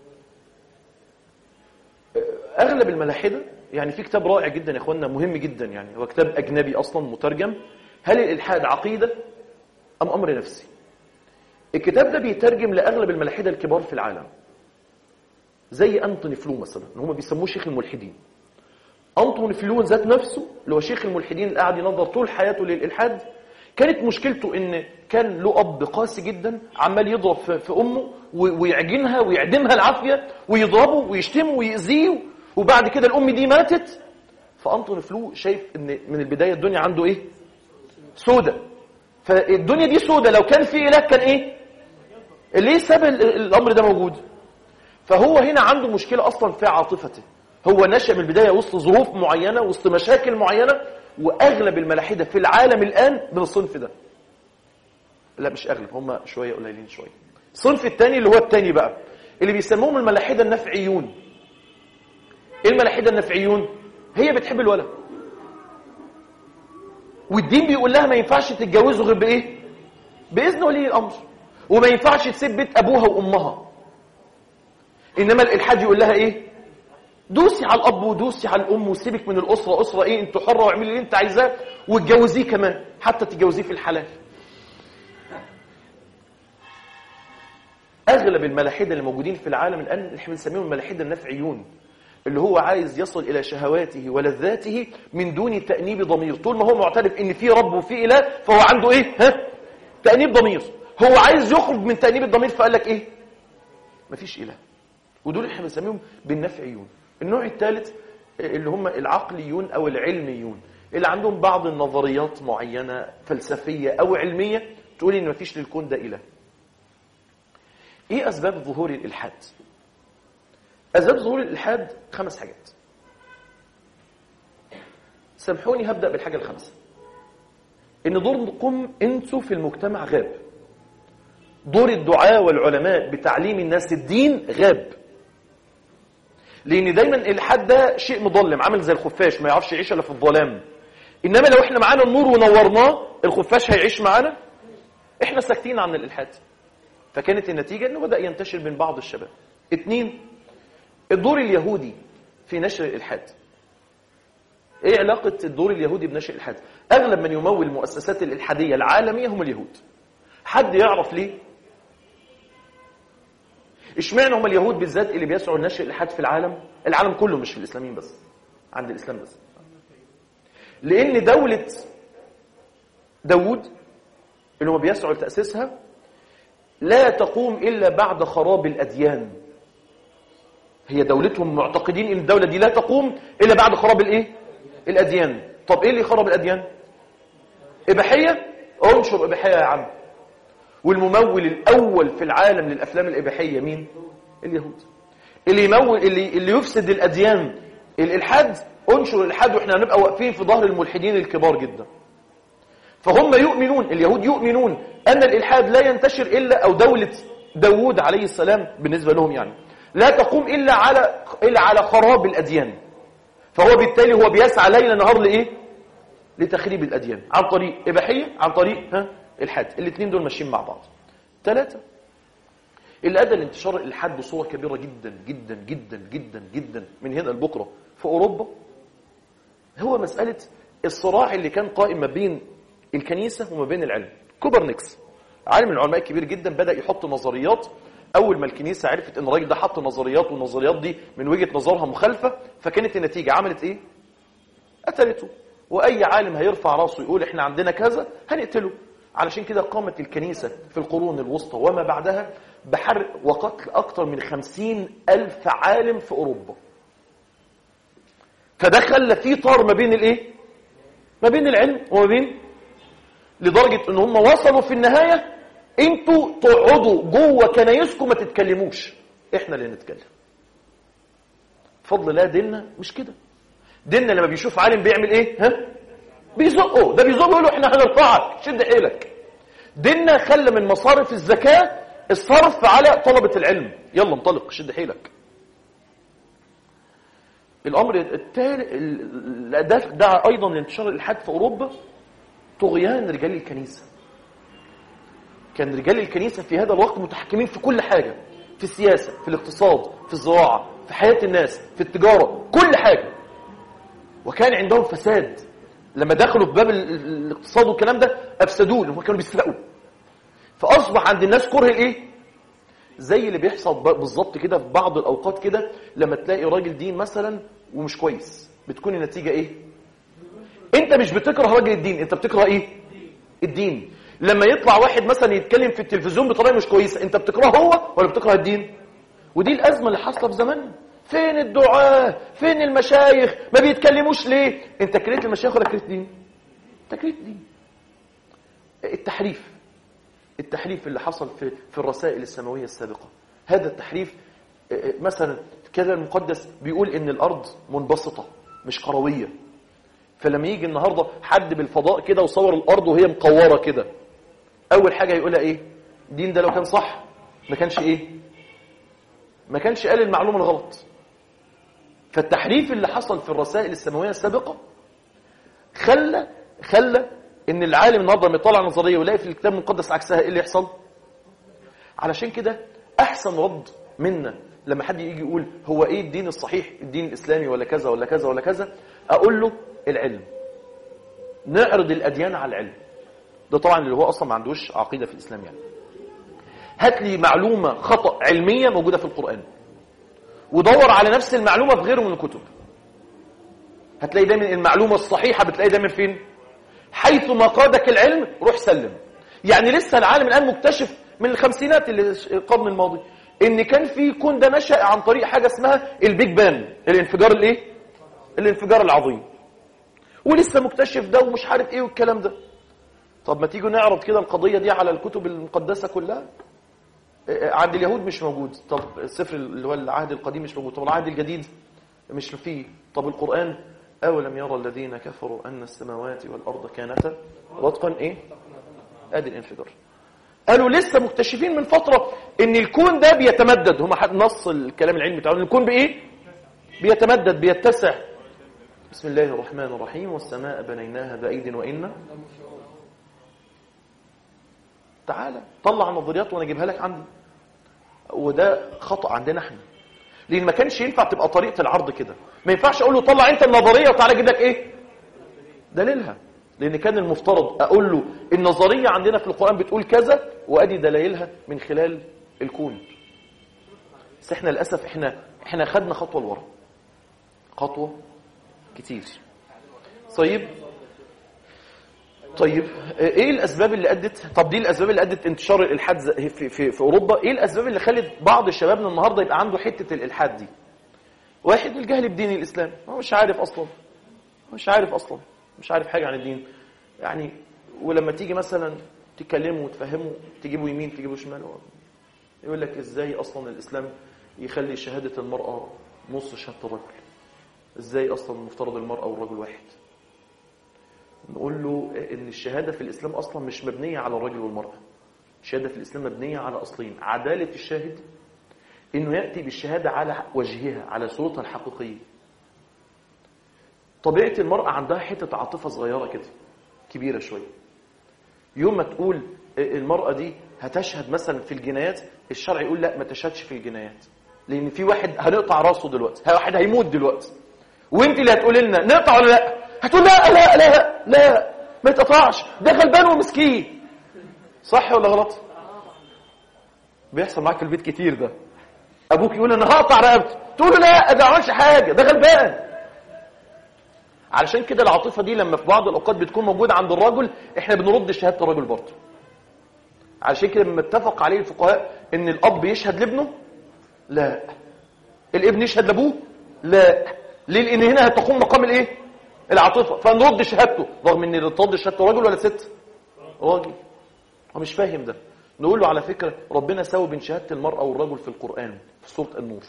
A: اغلب الملاحده، يعني في كتاب رائع جدا يا اخوانا مهم جدا، يعني هو كتاب اجنبي اصلا مترجم، هل الالحاد عقيده ام امر نفسي؟ الكتاب ده بيترجم لاغلب الملاحده الكبار في العالم، زي أنطوني فلو مثلا، اللي هم بيسموه شيخ الملحدين. أنطوني فلو ذات نفسه اللي هو شيخ الملحدين اللي قاعد ينظر طول حياته للإلحاد، كانت مشكلته إن كان له أب قاسي جدا عمال يضرب في أمه ويعجنها ويعدمها العافية ويضربه ويشتمه ويأذيه، وبعد كده الأم دي ماتت. فأنطوني فلو شايف إن من البداية الدنيا عنده إيه؟ سودة. فالدنيا دي سودة، لو كان في إله كان إيه؟ ليه ساب الأمر ده موجود؟ فهو هنا عنده مشكلة أصلا في عاطفته. هو نشأ من البداية وسط ظروف معينة، وسط مشاكل معينة، وأغلب الملاحدة في العالم الآن من الصنف ده. لا مش أغلب، هم شوية قليلين شوية. الصنف الثاني اللي هو الثاني بقى اللي بيسموهم الملاحدة النفعيون. إيه الملاحدة النفعيون؟ هي بتحب الولد، والدين بيقول لها ما ينفعش تتجوزوا غير بإيه؟ بإذن ولي الأمر، وما ينفعش تسيب بيت أبوها وأمها. إنما الإلحاد يقول لها إيه؟ دوسي على الأب ودوسي على الأم وسيبك من الأسرة. أسرة إيه؟ أنت حرة واعملي اللي أنت عايزاه وتجوزيه كمان، حتى تجوزيه في الحلال. أغلب الملاحدة اللي موجودين في العالم الآن اللي احنا بنسميهم الملاحدة النفعيون، اللي هو عايز يصل إلى شهواته ولذاته من دون تأنيب ضمير. طول ما هو معترف إن في رب وفي إله فهو عنده إيه؟ ها؟ تأنيب ضمير. هو عايز يخرج من تأنيب الضمير فقال لك إيه؟ مفيش إله. ودول احنا بنسميهم بالنفعيون. النوع الثالث اللي هم العقليون أو العلميون، اللي عندهم بعض النظريات معينة فلسفية أو علمية تقول إن مفيش للكون ده إله. إيه أسباب ظهور الإلحاد؟ أسباب ظهور الإلحاد خمس حاجات. سامحوني هبدأ بالحاجة الخامسة، إن دوركم أنتوا في المجتمع غاب. دور الدعاة والعلماء بتعليم الناس الدين غاب، لأن دايما الإلحاد ده شيء مظلم، عامل زي الخفاش ما يعرفش يعيش إلا في الظلام. إنما لو إحنا معانا النور ونورناه الخفاش هيعيش معانا. إحنا ساكتين عن الإلحاد، فكانت النتيجة إنه بدأ ينتشر بين بعض الشباب. اتنين، الدور اليهودي في نشر الإلحاد. إيه علاقة الدور اليهودي بنشر الإلحاد؟ أغلب من يمول المؤسسات الإلحادية العالمية هم اليهود. حد يعرف ليه؟ اشمعنى هم اليهود بالذات اللي بيسعوا لنشر الإلحاد في العالم؟ العالم كله مش في الإسلاميين بس، عند الإسلام بس. لأن دولة داود اللي هم بيسعوا لتأسيسها لا تقوم إلا بعد خراب الأديان. هي دولتهم معتقدين إن الدولة دي لا تقوم إلا بعد خراب الإيه؟ الأديان. طب إيه اللي خرب الأديان؟ إباحية؟ انشر إباحية يا عم. والممول الأول في العالم للأفلام الإباحية مين؟ اليهود. اللي يمول اللي اللي يفسد الأديان الإلحاد، انشر الإلحاد وإحنا هنبقى واقفين في ظهر الملحدين الكبار جدا. فهم يؤمنون، اليهود يؤمنون أن الإلحاد لا ينتشر إلا، أو دولة داود عليه السلام بالنسبة لهم يعني لا تقوم إلا على إلا على خراب الأديان. فهو بالتالي هو بيسعى ليل نهار لإيه؟ لتخريب الأديان عن طريق إباحية، عن طريق ها الحاد. الاثنين دول ماشيين مع بعض. ثلاثة، اللي أدى لانتشار الإلحاد بصورة كبيرة جدا جدا جدا جدا جدا من هنا لبكرة في أوروبا هو مسألة الصراع اللي كان قائم ما بين الكنيسة وما بين العلم. كوبرنيكس عالم من العلماء كبير جدا بدأ يحط نظريات. أول ما الكنيسة عرفت إن الراجل ده حط نظريات والنظريات دي من وجهة نظرها مخالفة، فكانت النتيجة عملت إيه؟ قتلته. وأي عالم هيرفع راسه يقول إحنا عندنا كذا هنقتله. علشان كده قامت الكنيسة في القرون الوسطى وما بعدها بحرق وقتل أكثر من خمسين ألف عالم في أوروبا. فده خلى فيه طار ما بين الإيه؟ ما بين العلم وما بين، لدرجة إن هم وصلوا في النهاية انتوا تقعدوا جوه كنايسكم ما تتكلموش، احنا اللي نتكلم. بفضل الله ديننا مش كده. ديننا لما بيشوف عالم بيعمل ايه؟ ها؟ بيزقه. ده بيزقه يقول له احنا هنرفعك، شد حيلك. ديننا خلى من مصارف الزكاة الصرف على طلبة العلم، يلا انطلق شد حيلك. الامر التالي ده دعا ايضا لانتشار الالحاد في اوروبا، طغيان رجال الكنيسة. كان رجال الكنيسة في هذا الوقت متحكمين في كل حاجة، في السياسة، في الاقتصاد، في الزراعة، في حياة الناس، في التجارة، كل حاجة. وكان عندهم فساد. لما دخلوا في باب الاقتصاد والكلام ده أفسدوه، لأنهم كانوا بيسرقوا. فأصبح عند الناس كره الإيه؟ زي اللي بيحصل بالظبط كده في بعض الأوقات كده، لما تلاقي راجل دين مثلا ومش كويس، بتكون النتيجة إيه؟ أنت مش بتكره راجل الدين، أنت بتكره إيه؟ الدين. لما يطلع واحد مثلا يتكلم في التلفزيون بطريقه مش كويسه، انت بتكرهه هو ولا بتكره الدين؟ ودي الازمه اللي حاصله في زماننا. فين الدعاة؟ فين المشايخ؟ ما بيتكلموش ليه؟ انت كرهت المشايخ ولا كرهت دين؟ انت كرهت دين. التحريف التحريف اللي حصل في في الرسائل السماويه السابقه، هذا التحريف مثلا كده المقدس بيقول ان الارض منبسطه مش كرويه. فلما يجي النهارده حد بالفضاء كده وصور الارض وهي مقوره كده، اول حاجه يقولها ايه؟ الدين ده لو كان صح ما كانش ايه؟ ما كانش قال المعلومه الغلط. فالتحريف اللي حصل في الرسائل السماويه السابقه خلى خلى ان العالم النهارده لما يطلع نظريه ويلاقي في الكتاب المقدس عكسها، ايه اللي يحصل؟ علشان كده احسن رد منا لما حد يجي يقول هو ايه الدين الصحيح، الدين الاسلامي ولا كذا ولا كذا ولا كذا، اقول له العلم. نعرض الاديان على العلم. ده طبعا اللي هو اصلا ما عندوش عقيده في الاسلام. يعني هات لي معلومه خطا علميه موجوده في القران ودور على نفس المعلومه في غيره من الكتب، هتلاقي دايما المعلومه الصحيحه بتلاقي دايما فين؟ حيث ما قادك العلم روح سلم. يعني لسه العالم الان مكتشف من الخمسينات اللي القرن الماضي ان كان في كون ده نشأ عن طريق حاجه اسمها البيج بان، الانفجار الايه؟ الانفجار العظيم. ولسه مكتشف ده ومش عارف ايه والكلام ده. طب ما تيجوا نعرض كده القضيه دي على الكتب المقدسه كلها. عند اليهود مش موجود، طب السفر اللي هو العهد القديم مش موجود، طب العهد الجديد مش فيه، طب القرآن أولم يرى الذين كفروا أن السماوات والأرض كانتا رتقا إيه؟ آدي الانفجار. قالوا لسه مكتشفين من فترة إن الكون ده بيتمدد. هم نص الكلام العلمي بتاعهم الكون بإيه؟ بيتمدد بيتسع. بسم الله الرحمن الرحيم والسماء بنيناها بأيد وإنا. تعالى طلع النظريات وانا اجيبها لك عندي. وده خطأ عندنا احنا، لان ما كانش ينفع تبقى طريقه العرض كده. ما ينفعش اقول له طلع انت النظريه وتعالى اجيب لك ايه دليلها، لان كان المفترض اقول له النظريه عندنا في القرآن بتقول كذا وادي دلائلها من خلال الكون. بس احنا للاسف احنا احنا خدنا خطوه لورا، خطوه كتير. طيب طيب ايه الاسباب اللي ادت؟ طب دي الاسباب اللي ادت انتشار الالحاد في في في اوروبا. ايه الاسباب اللي خلت بعض شبابنا النهارده يبقى عنده حته الالحاد دي؟ واحد الجهل بدين الاسلام، هو مش عارف اصلا مش عارف اصلا مش عارف حاجه عن الدين يعني. ولما تيجي مثلا تكلمه وتفهمه تجيبه يمين تجيبه شمال، يقول لك ازاي اصلا الاسلام يخلي شهاده المراه نص شهاده الرجل؟ ازاي اصلا المفترض المراه والرجل واحد؟ نقول له ان الشهاده في الاسلام اصلا مش مبنيه على الرجل والمراه. الشهاده في الاسلام مبنيه على اصلين: عداله الشاهد، انه ياتي بالشهاده على وجهها على صورتها الحقيقيه. طبيعه المراه عندها حته عاطفه صغيره كده كبيره شويه. يوم ما تقول المراه دي هتشهد مثلا في الجنايات، الشرع يقول لا ما تشهدش في الجنايات، لان في واحد هنقطع راسه دلوقتي، واحد هيموت دلوقتي، وانت اللي هتقولي لنا نقطع ولا لا، هتقول لا لا لا لا ما يتقطعش، ده غلبان ومسكين. صح ولا غلط؟ بيحصل معاك في البيت كتير ده. ابوك يقول انا هقطع رقبته، تقول له لا ده ما عملش حاجه، ده غلبان. علشان كده العاطفه دي لما في بعض الاوقات بتكون موجوده عند الرجل، احنا بنرد شهاده الرجل برضه. علشان كده لما اتفق عليه الفقهاء ان الاب يشهد لابنه، لا الابن يشهد لابوه، لا. ليه؟ لان هنا هتقوم مقام الايه؟ العاطفه، فنرد شهادته. رغم ان اللي ترد شهادته راجل ولا ست؟ راجل. هو مش فاهم ده. نقول له على فكره ربنا ساوي بين شهاده المراه والرجل في القران في سوره النور،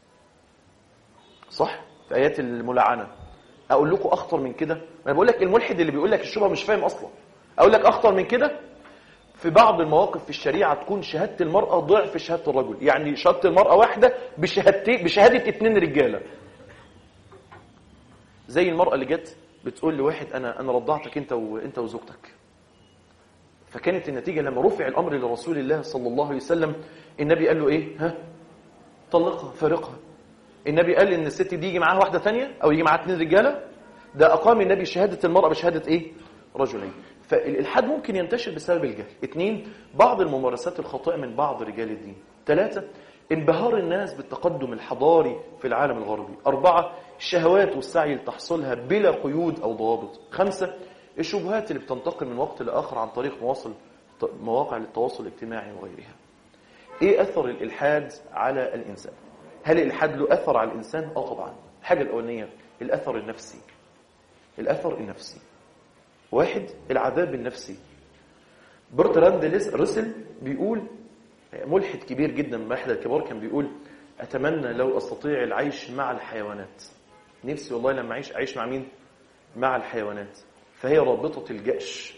A: صح؟ في ايات الملعنه. اقول لكم اخطر من كده؟ انا بقول لك الملحد اللي بيقول لك الشبهه مش فاهم اصلا. اقول لك اخطر من كده، في بعض المواقف في الشريعه تكون شهاده المراه ضعف شهاده الرجل. يعني شهاده المراه واحده بشهادتين، بشهاده اتنين رجاله. زي المراه اللي جت بتقول لواحد انا انا رضعتك انت وانت وزوجتك. فكانت النتيجه لما رفع الامر لرسول الله صلى الله عليه وسلم، النبي قال له ايه؟ ها طلقها فارقها. النبي قال ان الست دي يجي معاها واحده ثانيه او يجي معاها اثنين رجاله. ده اقام النبي شهاده المراه بشهاده ايه؟ رجلين. فالالحاد ممكن ينتشر بسبب الجهل. اثنين، بعض الممارسات الخاطئه من بعض رجال الدين. ثلاثه، انبهار الناس بالتقدم الحضاري في العالم الغربي. أربعة، الشهوات والسعي لتحصيلها بلا قيود أو ضوابط. خمسة، الشبهات اللي بتنتقل من وقت لآخر عن طريق مواصل مواقع للتواصل الاجتماعي وغيرها. إيه أثر الإلحاد على الإنسان؟ هل الإلحاد له أثر على الإنسان؟ آه طبعا. الحاجة الأولانية الأثر النفسي. الأثر النفسي. واحد، العذاب النفسي. برتراند رسل بيقول، ملحد كبير جدا من أحد الكبار، كان بيقول أتمنى لو أستطيع العيش مع الحيوانات. نفسي والله لما أعيش أعيش مع مين؟ مع الحيوانات. فهي رابطة الجأش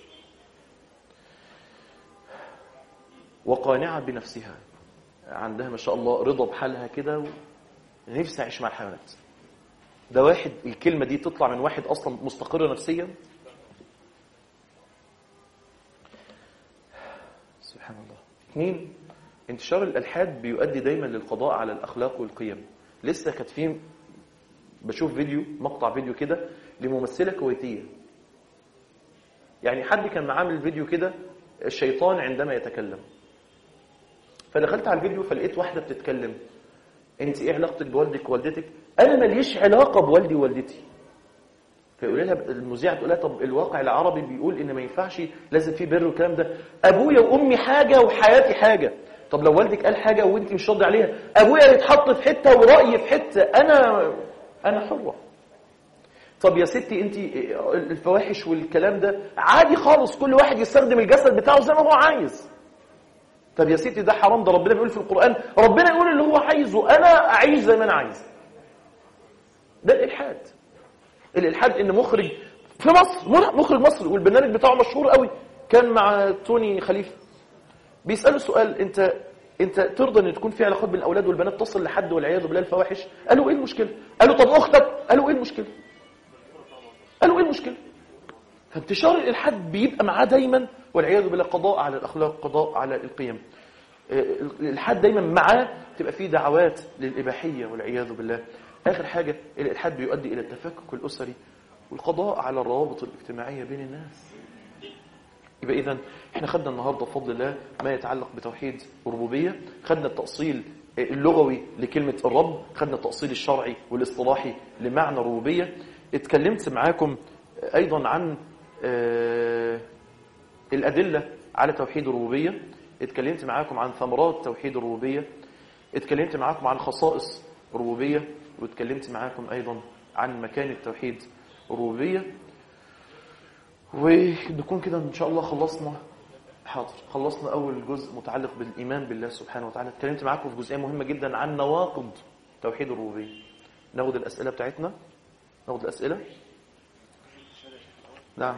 A: وقانعة بنفسها، عندها ما شاء الله رضا بحالها كده، نفسي أعيش مع الحيوانات. ده واحد، الكلمة دي تطلع من واحد أصلا مستقر نفسيا. سبحان الله. اثنين، انتشار الالحاد بيؤدي دايما للقضاء على الاخلاق والقيم. لسه كانت في بشوف فيديو، مقطع فيديو كده لممثله كويتيه. يعني حد كان معامل فيديو كده الشيطان عندما يتكلم. فدخلت على الفيديو فلقيت واحده بتتكلم، انت ايه علاقتك بوالدك ووالدتك؟ انا ماليش علاقه بوالدي ووالدتي. فيقول لها المذيعه، تقول لها طب الواقع العربي بيقول ان ما ينفعش، لازم في بر والكلام ده. ابويا وامي حاجه وحياتي حاجه. طب لو والدك قال حاجه وانت مش راضي عليها، ابويا يتحط في حته ورايي في حته، انا انا حره. طب يا ستي انت الفواحش والكلام ده عادي خالص، كل واحد يستخدم الجسد بتاعه زي ما هو عايز. طب يا ستي ده حرام، ده ربنا بيقول في القران، ربنا يقول اللي هو عايزه، انا اعيش زي ما انا عايز. ده الالحاد. الالحاد ان مخرج في مصر، مخرج مصري والبرنامج بتاعه مشهور قوي، كان مع توني خليفه، بيساله سؤال، انت انت ترضى ان تكون في علاقات بين الاولاد والبنات تصل لحد والعياذ بالله الفواحش؟ قالوا ايه المشكله؟ قالوا طب اختك؟ قالوا ايه المشكله؟ قالوا ايه المشكله؟ فانتشار الالحاد بيبقى معاه دايما والعياذ بالله قضاء على الاخلاق، قضاء على القيم. الالحاد دايما معاه تبقى فيه دعوات للاباحيه والعياذ بالله. اخر حاجه، الالحاد بيؤدي الى التفكك الاسري والقضاء على الروابط الاجتماعيه بين الناس. يبقى اذا احنا خدنا النهارده بفضل الله ما يتعلق بتوحيد الربوبيه، خدنا التأصيل اللغوي لكلمه الرب، خدنا التأصيل الشرعي والاصطلاحي لمعنى الربوبيه. اتكلمت معاكم ايضا عن الادله على توحيد الربوبيه، اتكلمت معاكم عن ثمرات توحيد الربوبيه، اتكلمت معاكم عن خصائص الربوبيه، واتكلمت معاكم ايضا عن مكانة توحيد الربوبيه. ونكون كده ان شاء الله خلصنا حاضر خلصنا اول جزء متعلق بالايمان بالله سبحانه وتعالى. اتكلمت معاكم في جزئيه مهمه جدا عن نواقض توحيد الربوبيه. ناخد الاسئله بتاعتنا، ناخد الاسئله. نعم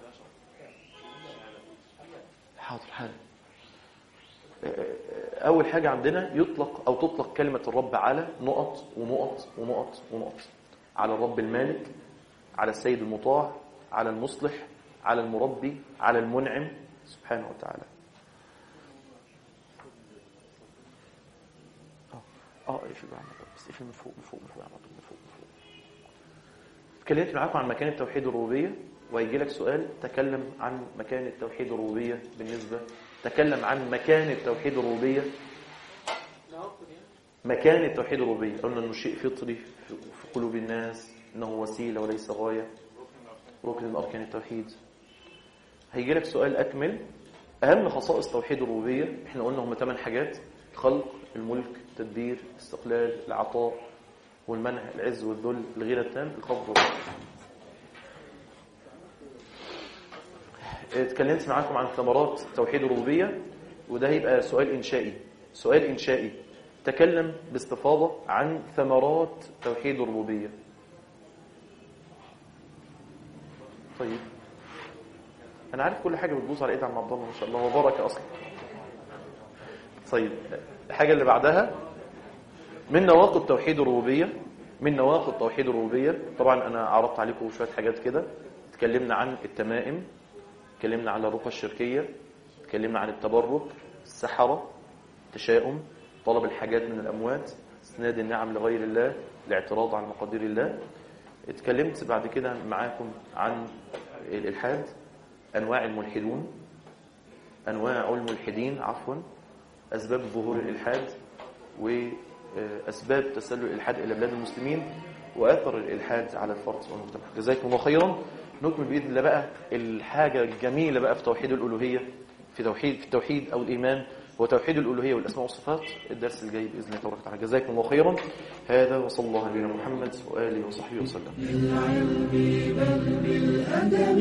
A: حاضر حاضر. اول حاجه عندنا يطلق او تطلق كلمه الرب على نقط ونقط ونقط ونقط. على الرب المالك، على السيد المطاع، على المصلح، على المربي، على المنعم سبحانه وتعالى. اه اه ايش بقى بس ايش من فوق من فوق من فوق من فوق من فوق. اتكلمت معاكم عن مكان التوحيد الربوبية، وهيجي لك سؤال تكلم عن مكان التوحيد الربوبية بالنسبة تكلم عن مكان التوحيد الربوبية مكان التوحيد الربوبية. قلنا انه شيء فطري في قلوب الناس، انه وسيلة وليس غاية، ركن من اركان التوحيد. هيجي لك سؤال اكمل اهم خصائص توحيد الربوبية. احنا قلنا هم ثمان حاجات: الخلق، الملك، التدبير، الاستقلال، العطاء والمنع، العز والذل، الغنى التام، الخفض والرفع. اتكلمت معاكم عن ثمرات توحيد الربوبية، وده هيبقى سؤال إنشائي. سؤال إنشائي تكلم باستفاضة عن ثمرات توحيد الربوبية. طيب أنا عارف كل حاجة بتبوظ على إيد عم عبد الله ما شاء الله، هو بركة أصلا. طيب الحاجة اللي بعدها من نواقض توحيد الربوبية. من نواقض توحيد الربوبية طبعا أنا عرضت عليكم شوية حاجات كده. اتكلمنا عن التمائم، اتكلمنا عن الرقى الشركية، اتكلمنا عن التبرك، السحرة، التشاؤم، طلب الحاجات من الأموات، اسناد النعم لغير الله، الاعتراض على مقادير الله. اتكلمت بعد كده معاكم عن الإلحاد، أنواع الملحدون، أنواع الملحدين عفوا، أسباب ظهور الإلحاد، وأسباب تسلل الإلحاد إلى بلاد المسلمين، وأثر الإلحاد على الفرد والمجتمع. جزاكم الله خيرا. نكمل بإذن الله بقى الحاجة الجميلة بقى في توحيد الألوهية، في توحيد في التوحيد أو الإيمان، وتوحيد الألوهية والأسماء والصفات الدرس الجاي بإذن الله تبارك وتعالى. جزاكم الله خيرا. هذا وصلى الله على محمد وآله وصحبه وسلم.
B: بالعلم بل بالأدب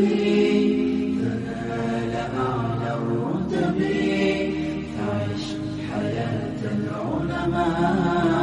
B: تنال أعلى الرتب، تعش حياة العلماء.